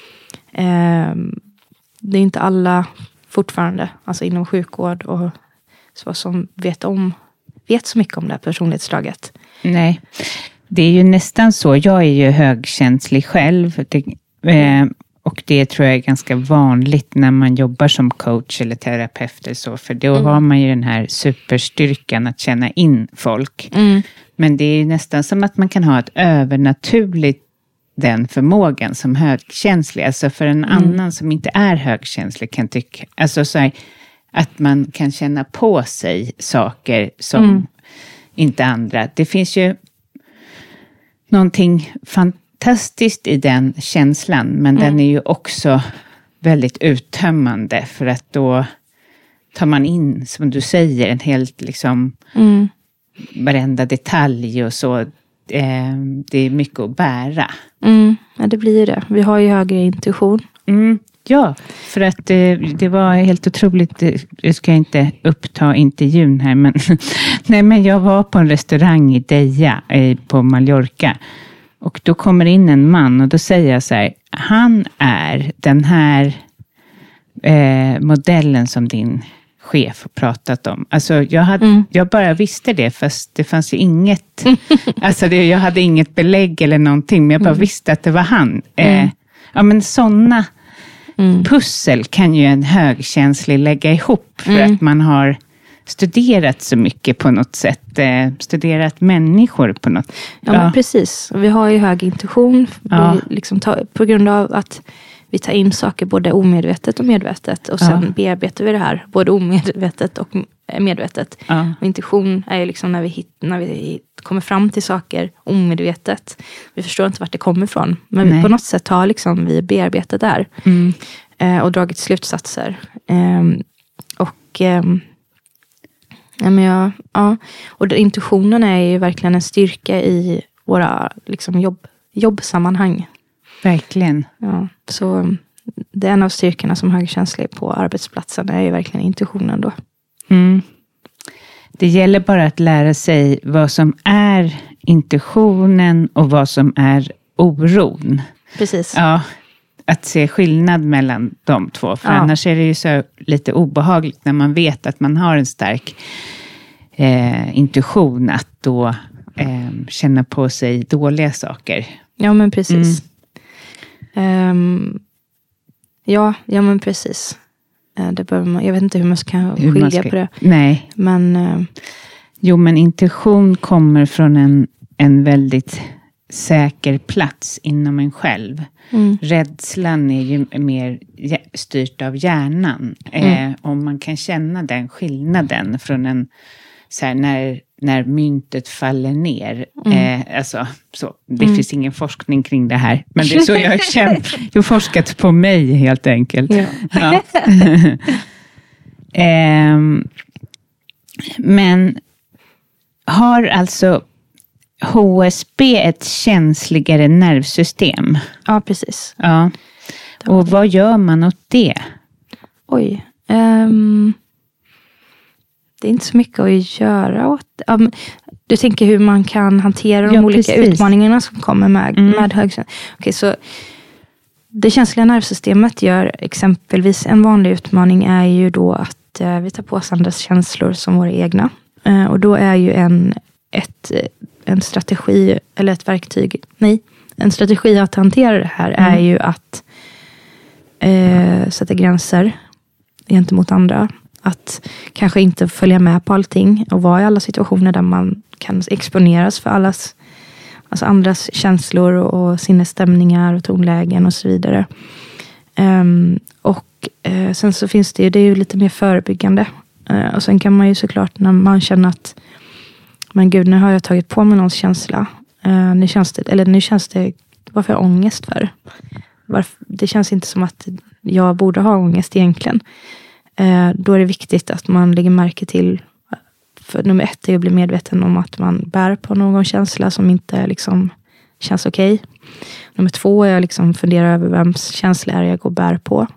eh, det är inte alla fortfarande, alltså inom sjukvård och så, som vet om vet så mycket om det här personlighetsdraget. Nej, det är ju nästan så. Jag är ju högkänslig själv. Det, eh, och det tror jag är ganska vanligt när man jobbar som coach eller terapeut eller så. För då mm. har man ju den här superstyrkan att känna in folk. Mm. Men det är nästan som att man kan ha ett övernaturligt den förmågan som högkänslig. Alltså för en mm. annan som inte är högkänslig kan tycka, alltså så här, att man kan känna på sig saker som mm. inte andra. Det finns ju någonting fantastiskt i den känslan, men mm. den är ju också väldigt uttömmande, för att då tar man in, som du säger, en helt liksom mm. varenda detalj och så. Det är mycket att bära. Mm, ja, det blir det. Vi har ju högre intuition. Mm, ja, för att det, det var helt otroligt. Jag ska inte uppta intervjun här, men, nej, men jag var på en restaurang i Deja på Mallorca. Och då kommer in en man och då säger jag så här: han är den här eh, modellen som din chef och pratat om. Alltså jag, hade, Mm. jag bara visste det, fast det fanns ju inget, alltså det, jag hade inget belägg eller någonting, men jag bara Mm. visste att det var han. Mm. Eh, ja men sådana Mm. pussel kan ju en högkänslig lägga ihop, för Mm. att man har studerat så mycket på något sätt, eh, studerat människor på något. Ja, Ja. men precis. Vi har ju hög intuition Ja. vi liksom tar, på grund av att vi tar in saker både omedvetet och medvetet. Och sen Ja. bearbetar vi det här både omedvetet och medvetet. Ja. Och intuition är ju liksom när vi, hit, när vi kommer fram till saker omedvetet. Vi förstår inte vart det kommer ifrån. Men Nej. på något sätt har liksom vi bearbetat där. Mm. Eh, och dragit slutsatser. Ehm, och... ehm, Ja, men jag, ja. Och det, intuitionen är ju verkligen en styrka i våra liksom, jobb, jobbsammanhang. Verkligen. Ja, så det är en av styrkorna som högkänslig på arbetsplatsen är ju verkligen intuitionen då. Mm. Det gäller bara att lära sig vad som är intuitionen och vad som är oron. Precis. Ja, att se skillnad mellan de två. För Ja. annars är det ju så lite obehagligt när man vet att man har en stark eh, intuition, att då eh, känna på sig dåliga saker. Ja, men precis. Ehm, ja, ja, men precis. Eh, det behöver man, jag vet inte hur man ska Hur skilja man ska- på det. Nej. Men eh, Jo, men intuition kommer från en, en väldigt säker plats inom en själv. mm, Rädslan är ju mer hj- styrt av hjärnan. Mm. Eh, om man kan känna den skillnaden från en, så här, när, när myntet faller ner. Mm. Eh, alltså, så. Det Mm. finns ingen forskning kring det här. Men det är så jag har känt. Jag har forskat på mig helt enkelt. Ja. Ja. Ehm, men har alltså H S B ett känsligare nervsystem? ja, precis. Ja. Och vad gör man åt det? Oj. ehm, det är inte så mycket att göra åt. Ja, men du tänker hur man kan hantera de Ja, olika precis. utmaningarna som kommer med, Mm. med högkänslighet. Okej, så det känsliga nervsystemet gör exempelvis en vanlig utmaning är ju då att eh, vi tar på oss andras känslor som våra egna. Eh, och då är ju en, ett, en strategi eller ett verktyg, nej, en strategi att hantera det här Mm. är ju att eh, sätta gränser gentemot andra. Att kanske inte följa med på allting och vara i alla situationer där man kan exponeras för allas, alltså andras känslor och sinnesstämningar och tonlägen och så vidare. Um, och uh, sen så finns det ju, det är ju lite mer förebyggande. Uh, och sen kan man ju såklart när man känner att men gud, nu har jag tagit på mig någons känsla. Uh, nu känns det, eller nu känns det, varför har jag ångest för? Varför, det känns inte som att jag borde ha ångest egentligen. Uh, då är det viktigt att man lägger märke till, för nummer ett är att bli medveten om att man bär på någon känsla som inte liksom känns okej. Okay. Nummer två är att liksom fundera över vems känsla är jag går och bär på.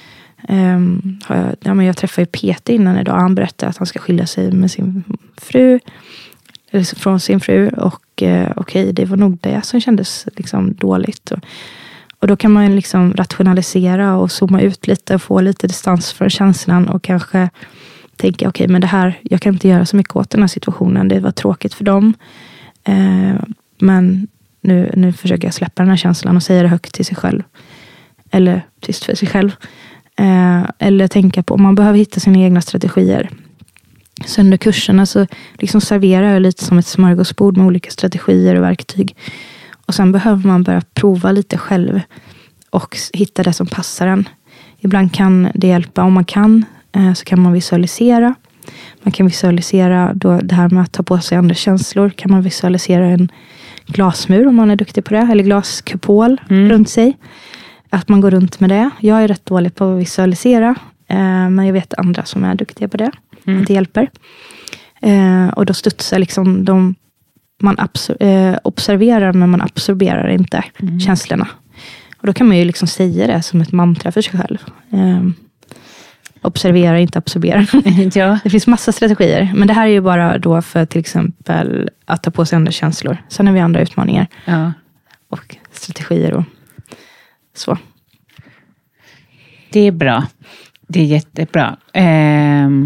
Um, har jag, ja, men jag träffade ju Peter innan idag. Han berättade att han ska skilja sig med sin fru. Eller från sin fru. Och uh, okej, okay, det var nog det som kändes liksom dåligt. Och, och då kan man liksom rationalisera och zooma ut lite och få lite distans från känslan. Och kanske tänka, okej, okay, men det här, jag kan inte göra så mycket åt den här situationen. Det var tråkigt för dem. Uh, men nu, nu försöker jag släppa den här känslan och säga det högt till sig själv. Eller tyst för sig själv. Eh, eller tänka på om man behöver hitta sina egna strategier. Så under kurserna så liksom serverar jag lite som ett smörgåsbord med olika strategier och verktyg. Och sen behöver man börja prova lite själv och hitta det som passar en. Ibland kan det hjälpa, om man kan eh, så kan man visualisera. Man kan visualisera då det här med att ta på sig andra känslor. Kan man visualisera en glasmur om man är duktig på det. Eller glaskupol mm. runt sig. Att man går runt med det. Jag är rätt dålig på att visualisera. Eh, men jag vet andra som är duktiga på det. Mm. Att det hjälper. Eh, och då studsar liksom de... Man absor- eh, observerar men man absorberar inte mm. känslorna. Och då kan man ju liksom säga det som ett mantra för sig själv. Eh, observera, inte absorbera. Ja. Det finns massa strategier. Men det här är ju bara då för till exempel att ta på sig andra känslor. Sen har vi andra utmaningar. Ja. Och strategier och så. Det är bra. Det är jättebra. Ehm,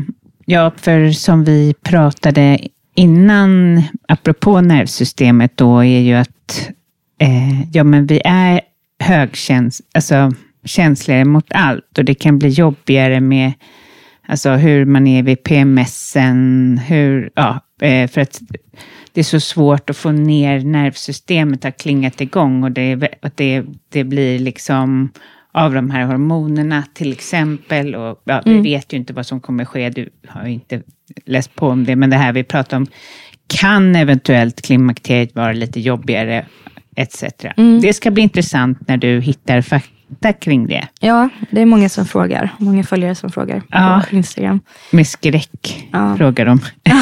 Ja, för som vi pratade innan, apropå nervsystemet då, är ju att eh, ja, men vi är högkäns, alltså känsligare mot allt, och det kan bli jobbigare med alltså hur man är vid P M S-en, hur, ja, eh, för att det är så svårt att få ner nervsystemet har klingat igång, och det, att det, det blir liksom av de här hormonerna till exempel, och ja, vi mm. vet ju inte vad som kommer ske, du har ju inte läst på om det, men det här vi pratar om, kan eventuellt klimakteriet vara lite jobbigare et cetera. Mm. Det ska bli intressant när du hittar fakta kring det. Ja, det är många som frågar, många följare som frågar ja, på Instagram. Med skräck ja. frågar de.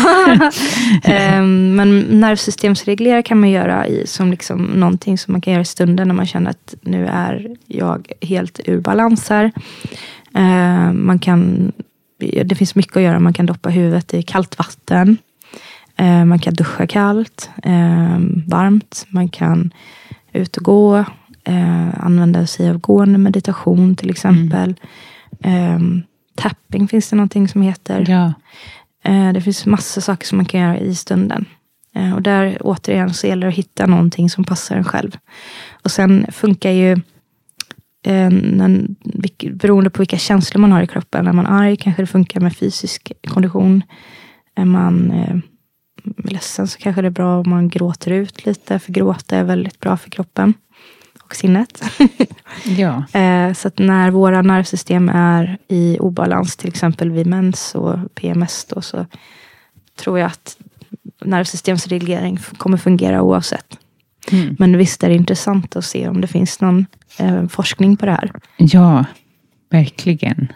um, men nervsystemsreglera kan man göra i, som liksom någonting som man kan göra i stunden när man känner att nu är jag helt ur balans här. Uh, man kan, det finns mycket att göra. Man kan doppa huvudet i kallt vatten. Uh, man kan duscha kallt, uh, varmt. Man kan ut och gå. Uh, använda sig av gående meditation till exempel. Mm. Um, tapping finns det någonting som heter. Ja. Uh, det finns massa saker som man kan göra i stunden. Uh, och där återigen så gäller det att hitta någonting som passar en själv. Och sen funkar ju uh, när, beroende på vilka känslor man har i kroppen. När man är arg kanske det funkar med fysisk kondition. Är man uh, ledsen så kanske det är bra om man gråter ut lite. För gråta är väldigt bra för kroppen och sinnet. Ja. eh, så att när våra nervsystem är i obalans, till exempel vid mens och P M S då, så tror jag att nervsystemsreglering kommer fungera oavsett. Mm. Men visst är det intressant att se om det finns någon eh, forskning på det här. Ja, verkligen.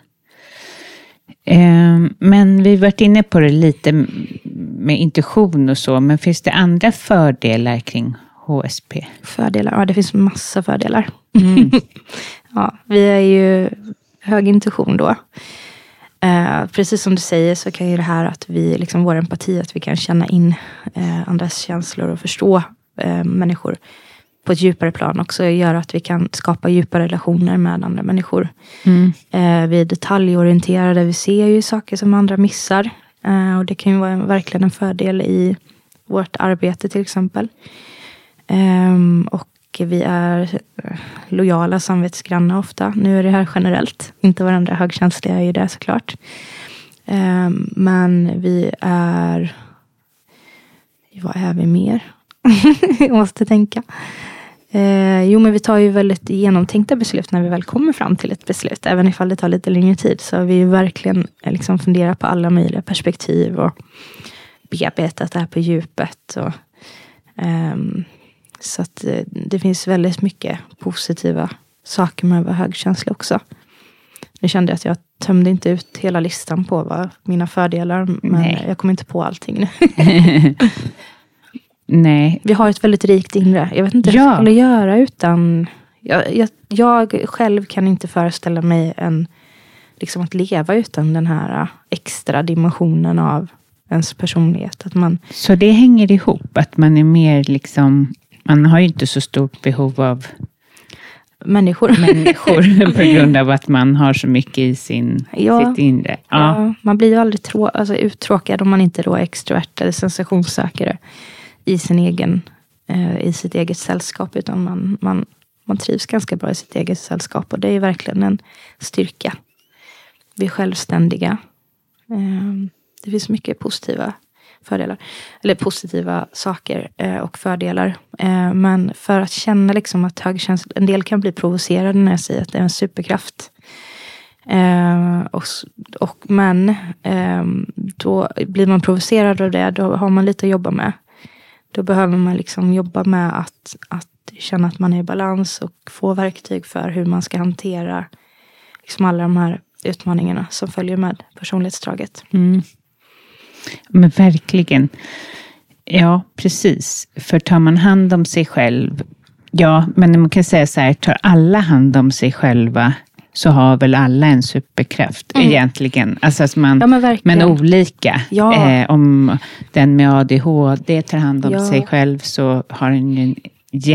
Eh, men vi har varit inne på det lite med intuition och så, men finns det andra fördelar kring H S P? Fördelar? Ja, det finns massa fördelar. Mm. Ja, vi är ju hög intuition då. Eh, precis som du säger så kan ju det här att vi, liksom vår empati, att vi kan känna in eh, andras känslor och förstå eh, människor på ett djupare plan också, göra att vi kan skapa djupa relationer med andra människor. Mm. Eh, vi är detaljorienterade, vi ser ju saker som andra missar. Eh, och det kan ju vara en, verkligen en fördel i vårt arbete till exempel. Um, och vi är lojala, samvetsgranna ofta. Nu är det här generellt. Inte varandra högkänsliga är ju det såklart. Um, men vi är... Vad är vi mer? Jag måste tänka. Uh, jo, men vi tar ju väldigt genomtänkta beslut när vi väl kommer fram till ett beslut. Även ifall det tar lite längre tid. Så vi verkligen liksom funderar på alla möjliga perspektiv. Och bearbetat det här på djupet. Och... Um, Så att det finns väldigt mycket positiva saker med att vara högkänslig också. Nu kände jag att jag tömde inte ut hela listan på vad mina fördelar. Men Nej. Jag kom inte på allting nu. Nej. Vi har ett väldigt rikt inre. Jag vet inte ja. vad jag skulle göra utan... Jag, jag, jag själv kan inte föreställa mig en, liksom att leva utan den här extra dimensionen av ens personlighet. Att man... Så det hänger ihop? Att man är mer liksom... Man har ju inte så stort behov av människor, människor på grund av att man har så mycket i sin, ja, sitt inre. Ja. Ja, man blir ju aldrig trå, alltså uttråkad om man inte då är extrovert eller sensationssökare i sin egen, eh, i sitt eget sällskap, utan man, man, man trivs ganska bra i sitt eget sällskap, och det är verkligen en styrka. Vi är självständiga. Eh, det finns mycket positiva fördelar. Eller positiva saker eh, och fördelar. Eh, men för att känna liksom att högkänsla, en del kan bli provocerade när jag säger att det är en superkraft. Eh, och, och, men eh, då blir man provocerad av det, då har man lite att jobba med. Då behöver man liksom jobba med att, att känna att man är i balans och få verktyg för hur man ska hantera liksom alla de här utmaningarna som följer med personlighetsdraget. Mm. Men verkligen. Ja, precis. För tar man hand om sig själv, ja, men man kan säga så här, tar alla hand om sig själva så har väl alla en superkraft mm. egentligen. Alltså att man, ja, men, men olika. Ja. Eh, om den med A D H D tar hand om ja. sig själv så har den en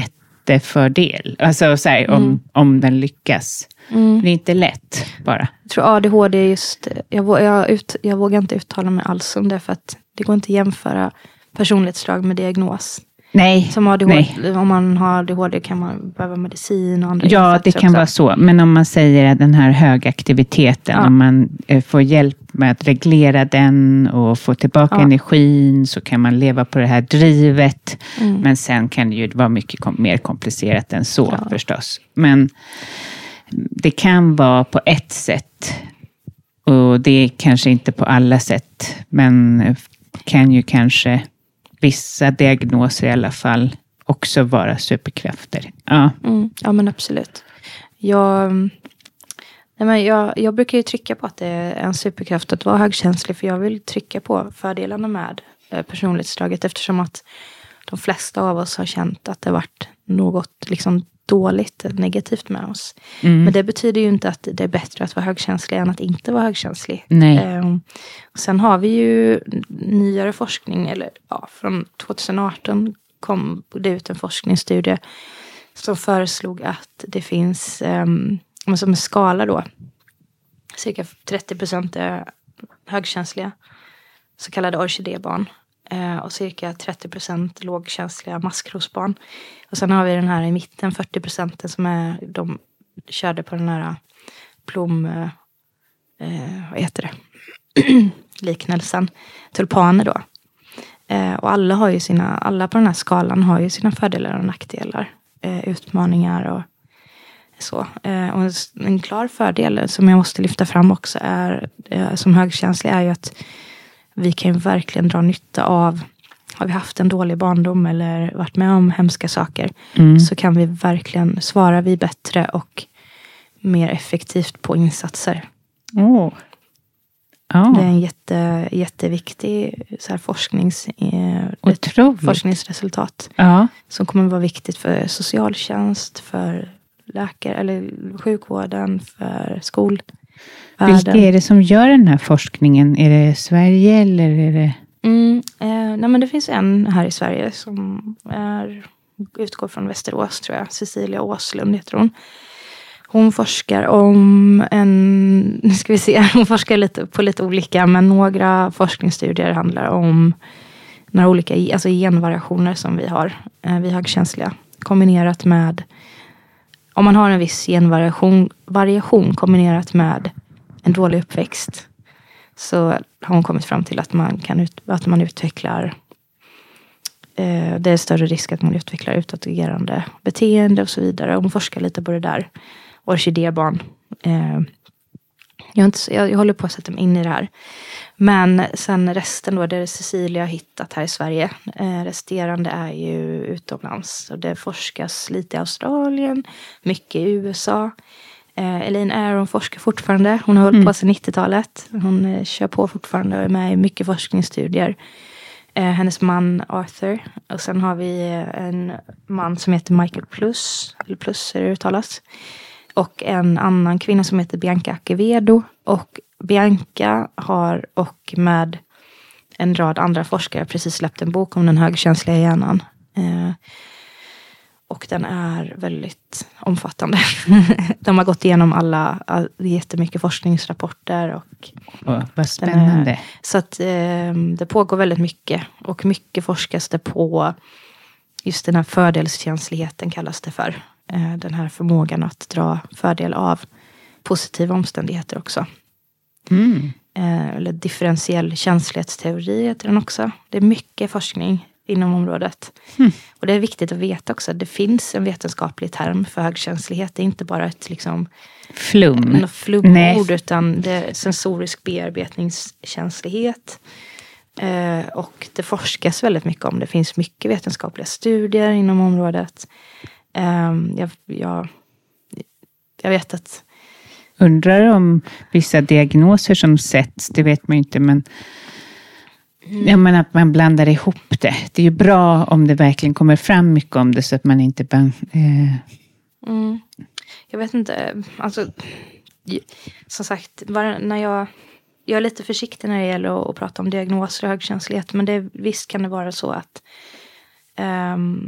jättefördel. Alltså så här, mm. om, om den lyckas. Mm. Det är inte lätt bara. Jag tror A D H D är just... Jag, vå- jag, ut, jag vågar inte uttala mig alls om det, för att det går inte att jämföra personlighetsdrag med diagnos. Nej, Som A D H D, nej. om man har A D H D kan man behöva medicin och andra Ja, det insatser kan också. vara så. Men om man säger att den här högaktiviteten, Ja. om man eh, får hjälp med att reglera den och få tillbaka Ja. energin, så kan man leva på det här drivet. Mm. Men sen kan det ju vara mycket kom- mer komplicerat än så Ja. förstås. Men det kan vara på ett sätt. Och det är kanske inte på alla sätt. Men kan ju kanske vissa diagnoser i alla fall också vara superkrafter. Ja. Mm, ja, men absolut. Jag, nej men jag, jag brukar ju trycka på att det är en superkraft att vara högkänslig. För jag vill trycka på fördelarna med eh, personlighetsdraget. Eftersom att de flesta av oss har känt att det varit något liksom dåligt, negativt med oss. Mm. Men det betyder ju inte att det är bättre att vara högkänslig än att inte vara högkänslig. Nej. Eh, sen har vi ju nyare forskning, eller ja, från tjugoarton kom det ut en forskningsstudie som föreslog att det finns, um, som en skala då, cirka trettio procent är högkänsliga, så kallade orkidébarn, uh, och cirka trettio procent lågkänsliga maskrosbarn. Och sen har vi den här i mitten, fyrtio procent som är, de körde på den här plom, uh, uh, vad heter det, liknelsen, tulpaner då. Uh, och alla har ju sina, alla på den här skalan har ju sina fördelar och nackdelar. Eh, utmaningar och så. Eh, och en, en klar fördel som jag måste lyfta fram också är, eh, som högkänslig, är ju att vi kan ju verkligen dra nytta av, har vi haft en dålig barndom eller varit med om hemska saker, Mm. så kan vi verkligen svara vi bättre och mer effektivt på insatser. Oh. Ja. Det är en jätte, jätteviktig så här, forsknings, eh, Otroligt. forskningsresultat. Ja. Som kommer att vara viktigt för socialtjänst, för läkare eller sjukvården, för skolvärlden. Vilka är det som gör den här forskningen? Är det Sverige eller är det... Mm, eh, nej men det finns en här i Sverige som är, utgår från Västerås, tror jag. Cecilia Åslund heter hon. Hon forskar om en, nu ska vi se, hon forskar lite på lite olika, men några forskningsstudier handlar om några olika alltså genvariationer som vi har, eh, vi högkänsliga, kombinerat med, om man har en viss genvariation variation kombinerat med en dålig uppväxt, så har hon kommit fram till att man kan ut, att man utvecklar eh, det är större risk att man utvecklar utåtagerande beteende och så vidare. Hon forskar lite på det där. Orkidébarn. Eh, jag, har inte, jag, jag håller på att sätta mig in i det här. Men sen resten då, det är Cecilia har hittat här i Sverige. Eh, resterande är ju utomlands. Och det forskas lite i Australien, mycket i U S A. Eh, Elaine Aron forskar fortfarande. Hon har hållit Mm. på sedan nittiotalet. Hon eh, kör på fortfarande och är med i mycket forskningsstudier. Eh, hennes man Arthur. Och sen har vi eh, en man som heter Michael Plus. Eller Plus är det uttalas. Och en annan kvinna som heter Bianca Acevedo. Och Bianca har, och med en rad andra forskare, precis släppt en bok om den högkänsliga hjärnan. Eh, och den är väldigt omfattande. De har gått igenom alla, all, jättemycket forskningsrapporter. Och Oh, vad spännande. är, så att eh, det pågår väldigt mycket. Och mycket forskas det på just den här fördelskänsligheten, kallas det för. Eh, den här förmågan att dra fördel av positiva omständigheter också. Mm. Eh, eller differentiell känslighetsteori heter den också. Det är mycket forskning inom området. Mm. Och det är viktigt att veta också. Det finns en vetenskaplig term för högkänslighet. Det är inte bara ett liksom Flum. något flumord, utan det är sensorisk bearbetningskänslighet. Eh, och det forskas väldigt mycket om. Det finns mycket vetenskapliga studier inom området. Eh, jag, jag, jag vet att Undrar om vissa diagnoser som sätts, det vet man ju inte, men Mm. jag menar att man blandar ihop det. Det är ju bra om det verkligen kommer fram mycket om det, så att man inte bara... Eh... Mm. Jag vet inte, alltså som sagt, var, när jag jag är lite försiktig när det gäller att, att prata om diagnoser och högkänslighet, men det, visst kan det vara så att um,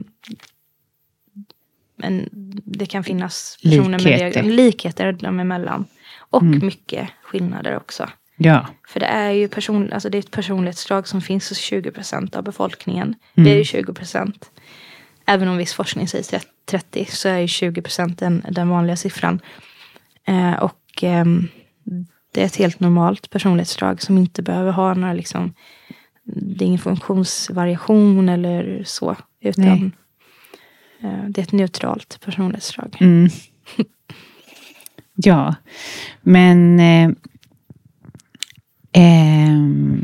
men det kan finnas personer Likheter. med likheter dem emellan. Och Mm. mycket skillnader också. Ja. För det är ju person, alltså det är ett personlighetsdrag som finns hos tjugo procent av befolkningen. Mm. Det är ju tjugo procent. Även om viss forskning säger trettio så är ju tjugo procent den, den vanliga siffran. Eh, och eh, det är ett helt normalt personlighetsdrag som inte behöver ha några liksom, det är ingen funktionsvariation eller så. Utan eh, det är ett neutralt personlighetsdrag. Mm. Ja, men eh, eh,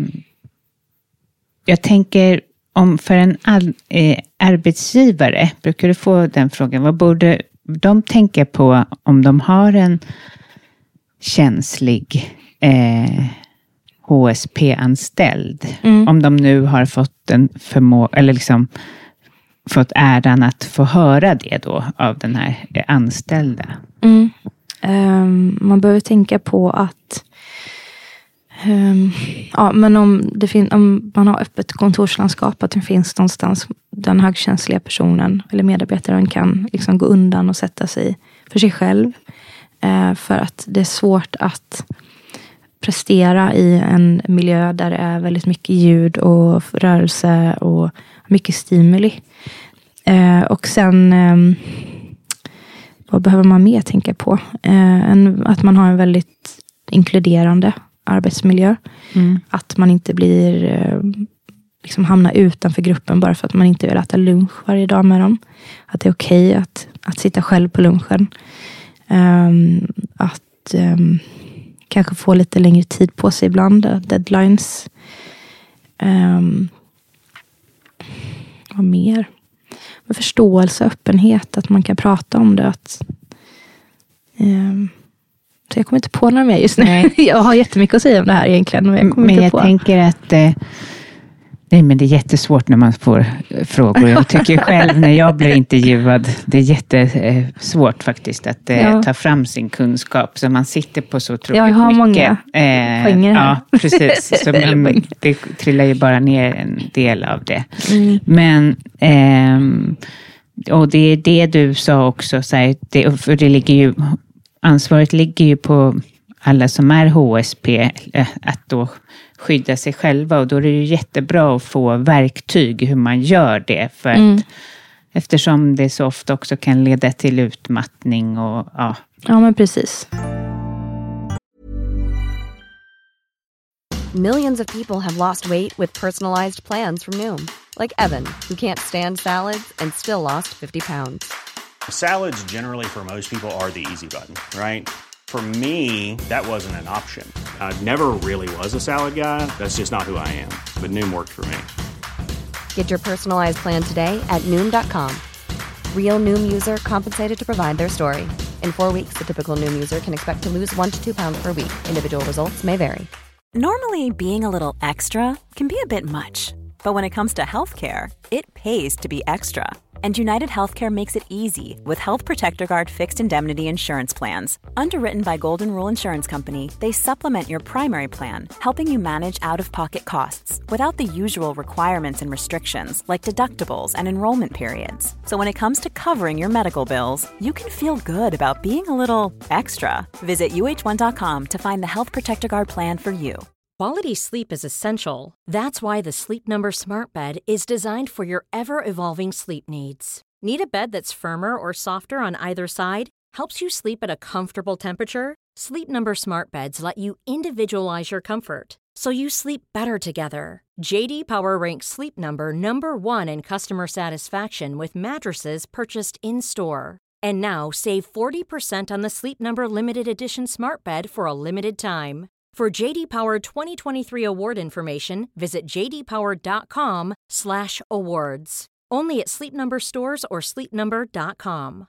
jag tänker om för en all, eh, arbetsgivare, brukar du få den frågan, vad borde de tänka på om de har en känslig eh, H S P-anställd? Mm. Om de nu har fått en förmå eller liksom fått äran att få höra det då av den här eh, anställda. Mm. Um, man behöver tänka på att um, ja, men om, det fin- om man har öppet kontorslandskap, att det finns någonstans den högkänsliga personen eller medarbetaren kan liksom gå undan och sätta sig för sig själv. Uh, för att det är svårt att prestera i en miljö där det är väldigt mycket ljud och rörelse och mycket stimuli. Uh, och sen um, vad behöver man mer tänka på? Eh, en, att man har en väldigt inkluderande arbetsmiljö. Mm. Att man inte blir eh, liksom hamnar utanför gruppen bara för att man inte vill äta lunch varje dag med dem. Att det är okej okay att, att sitta själv på lunchen. Eh, att eh, kanske få lite längre tid på sig ibland. Deadlines. Eh, vad mer? Med förståelse och öppenhet, att man kan prata om det. Att, um, så jag kommer inte på några mer just nu. Nej. Jag har jättemycket att säga om det här egentligen. Men jag, kommer men inte jag på. tänker att eh, nej, men det är jättesvårt när man får frågor. Jag tycker själv när jag blir intervjuad, det är jättesvårt faktiskt att eh, ja. ta fram sin kunskap. Så man sitter på så otroligt mycket. Jag har mycket. många eh, poänger här. Ja, precis. Så man, det trillar ju bara ner en del av det. Mm. Men ehm, och det är det du sa också, så här, det, för det ligger ju, ansvaret ligger ju på alla som är H S P att då skydda sig själva, och då är det ju jättebra att få verktyg hur man gör det, för att mm. eftersom det så ofta också kan leda till utmattning och ja. Ja, men precis. Millions of people have lost weight with personalized plans from Noom. Like Evan, who can't stand salads and still lost fifty pounds. Salads generally for most people are the easy button, right? For me, that wasn't an option. I never really was a salad guy. That's just not who I am. But Noom worked for me. Get your personalized plan today at Noom dot com. Real Noom user compensated to provide their story. In four weeks, the typical Noom user can expect to lose one to two pounds per week. Individual results may vary. Normally, being a little extra can be a bit much. But when it comes to healthcare, it pays to be extra. And United Healthcare makes it easy with Health Protector Guard fixed indemnity insurance plans. Underwritten by Golden Rule Insurance Company, they supplement your primary plan, helping you manage out-of-pocket costs without the usual requirements and restrictions like deductibles and enrollment periods. So when it comes to covering your medical bills, you can feel good about being a little extra. Visit U H one dot com to find the Health Protector Guard plan for you. Quality sleep is essential. That's why the Sleep Number Smart Bed is designed for your ever-evolving sleep needs. Need a bed that's firmer or softer on either side? Helps you sleep at a comfortable temperature? Sleep Number Smart Beds let you individualize your comfort, so you sleep better together. J D Power ranks Sleep Number number one in customer satisfaction with mattresses purchased in-store. And now save forty percent on the Sleep Number Limited Edition Smart Bed for a limited time. For J D Power twenty twenty-three award information, visit j d power dot com slash awards. Only at Sleep Number stores or sleep number dot com.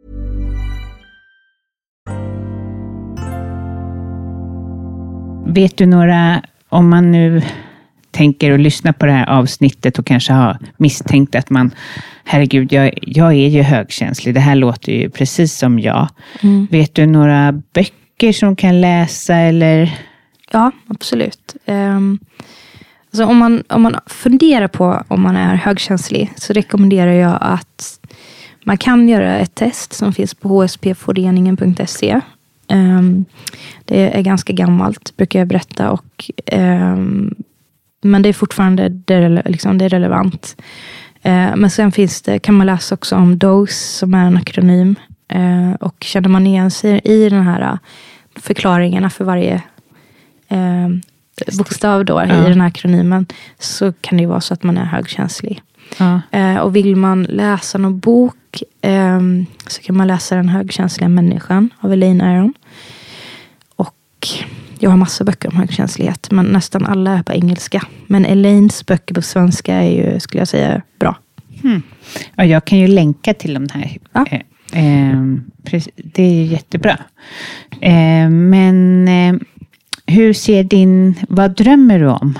Vet du några, om man nu tänker och lyssnar på det här avsnittet och kanske har misstänkt att man, herregud, jag, jag är ju högkänslig. Det här låter ju precis som jag. Mm. Vet du några böcker som kan läsa eller... Ja, absolut. Um, alltså om, man, om man funderar på om man är högkänslig så rekommenderar jag att man kan göra ett test som finns på h s p föreningen punkt se. Um, det är ganska gammalt, brukar jag berätta. Och, um, men det är fortfarande det, liksom, det är relevant. Uh, men sen finns det, kan man läsa också om D O S E, som är en akronym. Uh, och känner man igen sig i den här uh, förklaringarna för varje uh, bokstav då, ja. i den här akronymen, så kan det ju vara så att man är högkänslig. Ja. Uh, och vill man läsa någon bok um, så kan man läsa Den högkänsliga människan av Elaine Aron. Och jag har massa böcker om högkänslighet, men nästan alla är på engelska. Men Elaines böcker på svenska är ju, skulle jag säga, bra. Hmm. Ja, jag kan ju länka till de här. Ja. Eh, eh, det är ju jättebra. Eh, men eh, hur ser din, vad drömmer du om?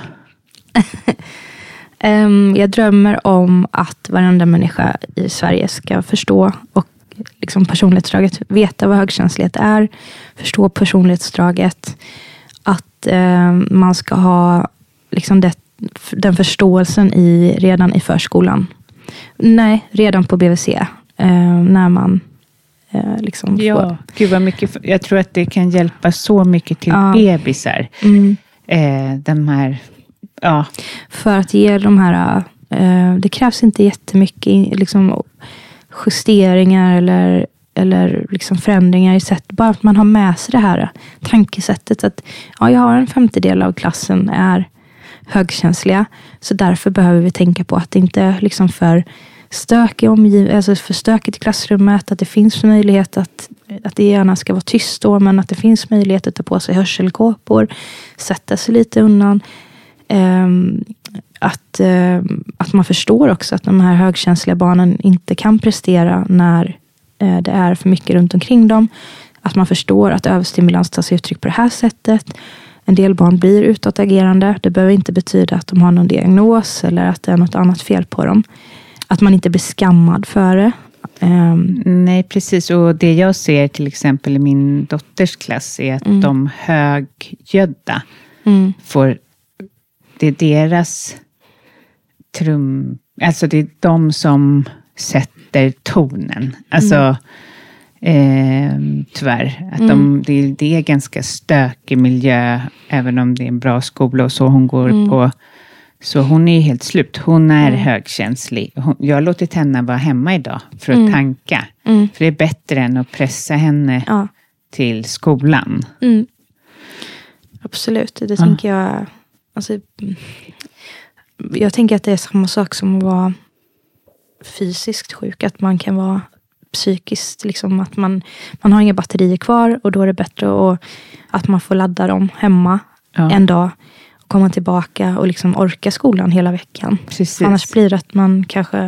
um, jag drömmer om att varenda människa i Sverige ska förstå och liksom personlighetsdraget, veta vad högkänslighet är, förstå personlighetsdraget, att eh, man ska ha liksom det, den förståelsen i, redan i förskolan. Nej, redan på B V C. Eh, när man eh, liksom ja, får... Gud vad mycket, jag tror att det kan hjälpa så mycket till ja. bebisar. Mm. Eh, de här, ja. För att ge de här, eh, det krävs inte jättemycket liksom justeringar eller, eller liksom förändringar i sätt. Bara att man har med sig det här tankesättet att ja, jag har en femtedel av klassen är högkänsliga, så därför behöver vi tänka på att det inte är liksom för stökigt omgiv- alltså för stökigt i klassrummet, att det finns möjlighet att, att det gärna ska vara tyst då, men att det finns möjlighet att ta på sig hörselkåpor, sätta sig lite undan. Um, att, uh, att man förstår också att de här högkänsliga barnen inte kan prestera när uh, det är för mycket runt omkring dem. Att man förstår att överstimulans tar sig uttryck på det här sättet. En del barn blir utåtagerande. Det behöver inte betyda att de har någon diagnos eller att det är något annat fel på dem. Att man inte blir skammad för det. Um, Nej, precis. Och det jag ser till exempel i min dotters klass är att mm. de högljudda mm. får... Det är deras trum... Alltså det är de som sätter tonen. Alltså mm. eh, tyvärr. Att mm. de, det, det är ganska stökig miljö. Även om det är en bra skola och så hon går mm. på. Så hon är helt slut. Hon är mm. högkänslig. Hon, jag har låtit henne vara hemma idag för att mm. tanka. Mm. För det är bättre än att pressa henne ja. till skolan. Mm. Absolut, det ja. tänker jag... Alltså, jag tänker att det är samma sak som att vara fysiskt sjuk. Att man kan vara psykiskt. Liksom, att man, man har inga batterier kvar. Och då är det bättre att, att man får ladda dem hemma ja. en dag. Och komma tillbaka och liksom orka skolan hela veckan. Precis. Annars blir det att man kanske...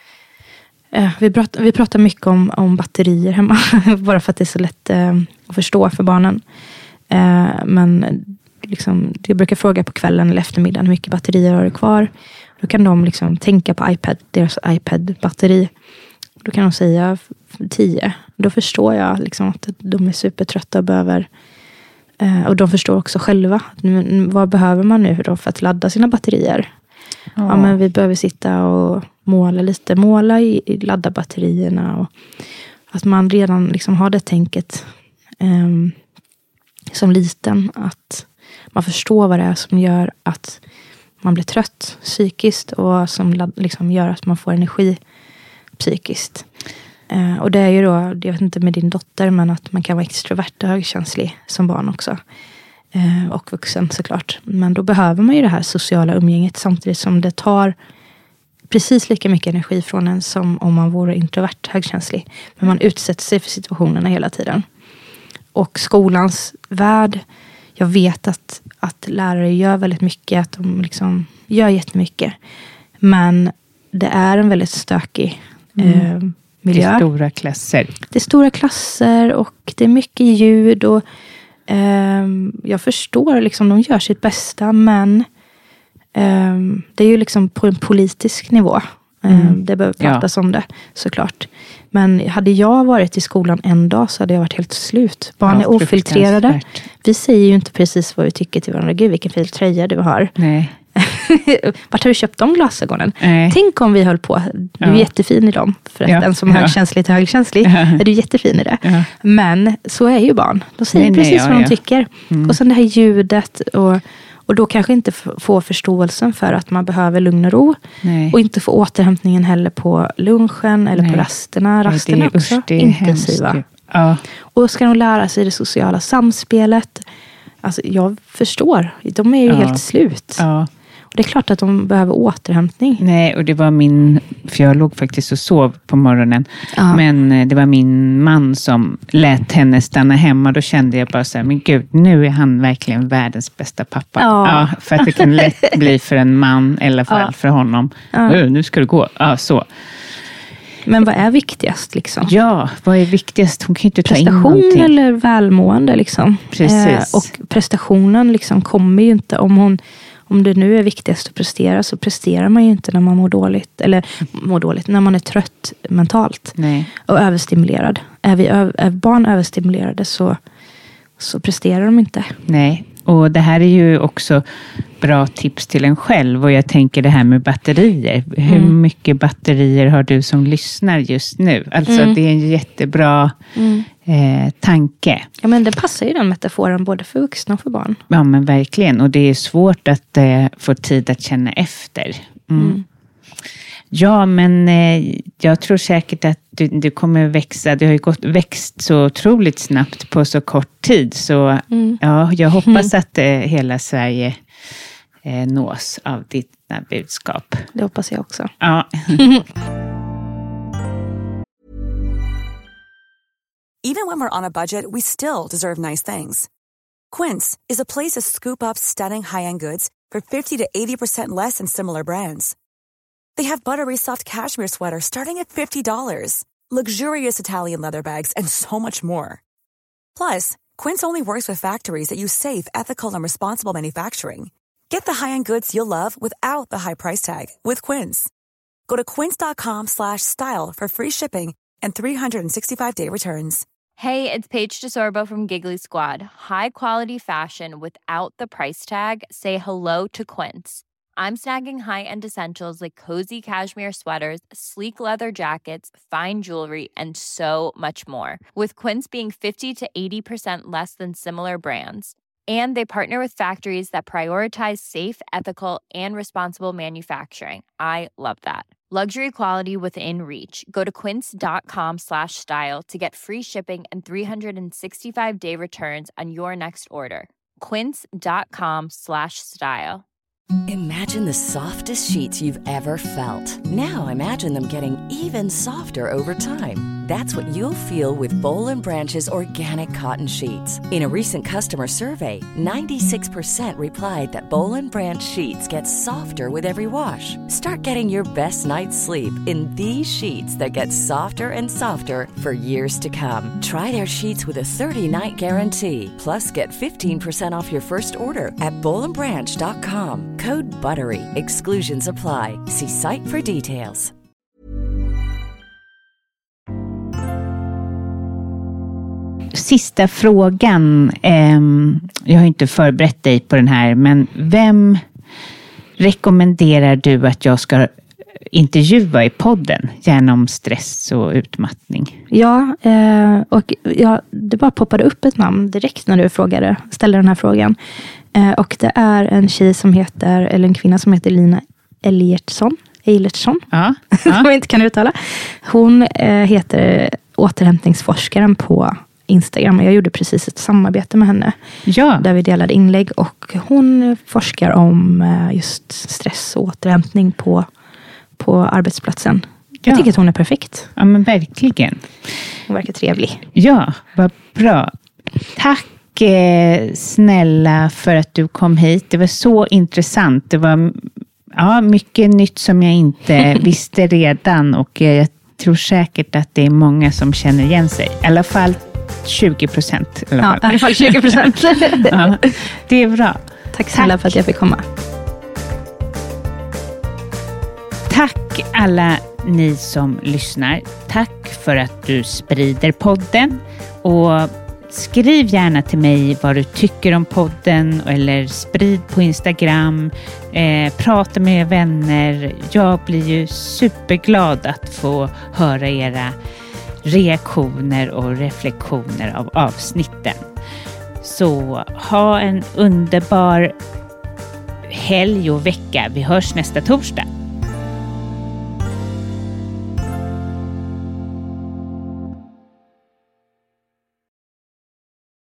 Eh, vi, pratar, vi pratar mycket om, om batterier hemma. Bara för att det är så lätt eh, att förstå för barnen. Eh, men... Liksom, jag brukar fråga på kvällen eller eftermiddagen hur mycket batterier har du kvar. Då kan de liksom tänka på iPad, deras iPad-batteri. Då kan de säga tio. Då förstår jag liksom att de är supertrötta och behöver... Eh, och de förstår också själva. Vad behöver man nu då för att ladda sina batterier? Ja, ja men vi behöver sitta och måla lite. Måla i, i ladda batterierna. Och att man redan liksom har det tänket eh, som liten att... Man förstår vad det är som gör att man blir trött psykiskt och som liksom gör att man får energi psykiskt. Eh, och det är ju då, jag vet inte med din dotter, men att man kan vara extrovert och högkänslig som barn också. Eh, och vuxen såklart. Men då behöver man ju det här sociala umgänget samtidigt som det tar precis lika mycket energi från en som om man vore introvert högkänslig. Men man utsätter sig för situationerna hela tiden. Och skolans värld... Jag vet att, att lärare gör väldigt mycket. Att de liksom gör jättemycket. Men det är en väldigt stökig mm. eh, miljö. Det är stora klasser. Det är stora klasser och det är mycket ljud. Och, eh, jag förstår liksom, de gör sitt bästa. Men eh, det är ju liksom på en politisk nivå. Mm. Eh, det behöver pratas ja. om det såklart. Men hade jag varit i skolan en dag så hade jag varit helt slut. Barn ja, är ofiltrerade. Vi säger ju inte precis vad vi tycker till varandra. Gud, vilken fin tröja du har. Nej. Vart har du köpt de glasögonen? Nej. Tänk om vi höll på. Du är Ja. jättefin i dem. För att Ja. den som Ja. är högkänslig till högkänslig Ja. är du jättefin i det. Ja. Men så är ju barn. De säger Nej, nej, precis ja, vad de ja. tycker. Mm. Och sen det här ljudet. Och, och då kanske inte f- få förståelsen för att man behöver lugn och ro. Nej. Och inte få återhämtningen heller på lunchen eller Nej. på rasterna. Ja, det är- Rasterna är också usch, det är intensiva. hemskt. Ja. Och ska de lära sig det sociala samspelet. Alltså jag förstår. De är ju Ja. helt slut. Ja. Och det är klart att de behöver återhämtning. Nej, och det var min, för jag låg faktiskt och sov på morgonen, Ja. men eh, det var min man som lät henne stanna hemma. Då kände jag bara så här, men gud, nu är han verkligen världens bästa pappa. Ja. För att det kan lätt bli för en man, eller för, Ja. för honom. Ja. "Ö, nu ska du gå. Ja, så. Men vad är viktigast liksom? Ja, vad är viktigast? Hon kan ju inte ta in Prestation någonting. eller välmående liksom. Precis. och prestationen liksom kommer ju inte om hon om det nu är viktigast att prestera, så presterar man ju inte när man mår dåligt. Eller mår dåligt, när man är trött mentalt. Nej. Och överstimulerad. Är, vi, är barn överstimulerade så, så presterar de inte. Nej, och det här är ju också bra tips till en själv. Och jag tänker det här med batterier. Hur Mm. mycket batterier har du som lyssnar just nu? Alltså Mm. det är en jättebra Mm. eh, tanke. Ja, men det passar ju den metaforen både för vuxna och för barn. Ja, men verkligen. Och det är svårt att eh, få tid att känna efter. Mm. Mm. Ja, men eh, jag tror säkert att du, du kommer växa. Du har ju gått, växt så otroligt snabbt på så kort tid. Så Mm. ja, jag hoppas att eh, hela Sverige eh, nås av ditt budskap. Det hoppas jag också. Ja. Even when we're on a budget, we still deserve nice things. Quince is a place to scoop up stunning high-end goods for fifty to eighty percent less than similar brands. They have buttery soft cashmere sweaters starting at fifty dollars, luxurious Italian leather bags, and so much more. Plus, Quince only works with factories that use safe, ethical, and responsible manufacturing. Get the high-end goods you'll love without the high price tag with Quince. Go to quince.com slash style for free shipping and three sixty-five day returns. Hey, it's Paige DeSorbo from Giggly Squad. High quality fashion without the price tag. Say hello to Quince. I'm snagging high-end essentials like cozy cashmere sweaters, sleek leather jackets, fine jewelry, and so much more. With Quince being fifty to eighty percent less than similar brands. And they partner with factories that prioritize safe, ethical, and responsible manufacturing. I love that. Luxury quality within reach. Go to quince.com slash style to get free shipping and three sixty-five day returns on your next order. Quince.com slash style. Imagine the softest sheets you've ever felt. Now imagine them getting even softer over time. That's what you'll feel with Boll and Branch's organic cotton sheets. In a recent customer survey, ninety-six percent replied that Boll and Branch sheets get softer with every wash. Start getting your best night's sleep in these sheets that get softer and softer for years to come. Try their sheets with a thirty night guarantee. Plus, get fifteen percent off your first order at boll and branch dot com. Code BUTTERY. Exclusions apply. See site for details. Sista frågan. Eh, jag har inte förberett dig på den här, men vem rekommenderar du att jag ska intervjua i podden? Gärna om stress och utmattning. Ja, eh, och ja, det bara poppade upp ett namn direkt när du frågade, ställde den här frågan. Eh, och det är en tjej som heter, eller en kvinna som heter Lina Eliertsson. Eilertsson. Ja, ja. Som ja. jag inte kan uttala. Hon eh, heter återhämtningsforskaren på Instagram. Jag gjorde precis ett samarbete med henne. Ja. Där vi delade inlägg. Och hon forskar om eh, just stress och återhämtning på, på arbetsplatsen. Jag Ja. tycker att hon är perfekt. Ja, men verkligen. Hon verkar trevlig. Ja, vad bra. Tack eh, snälla för att du kom hit. Det var så intressant. Det var ja, mycket nytt som jag inte visste redan. Och eh, jag tror säkert att det är många som känner igen sig. I alla fall tjugo procent. I alla fall, Ja, i alla fall tjugo procent. Ja, det är bra. Tack snälla Tack. för att jag fick komma. Tack alla ni som lyssnar. Tack för att du sprider podden. Och skriv gärna till mig vad du tycker om podden eller sprid på Instagram. Eh, prata med vänner. Jag blir ju superglad att få höra era reaktioner och reflektioner av avsnitten. Så ha en underbar helg och vecka. Vi hörs nästa torsdag.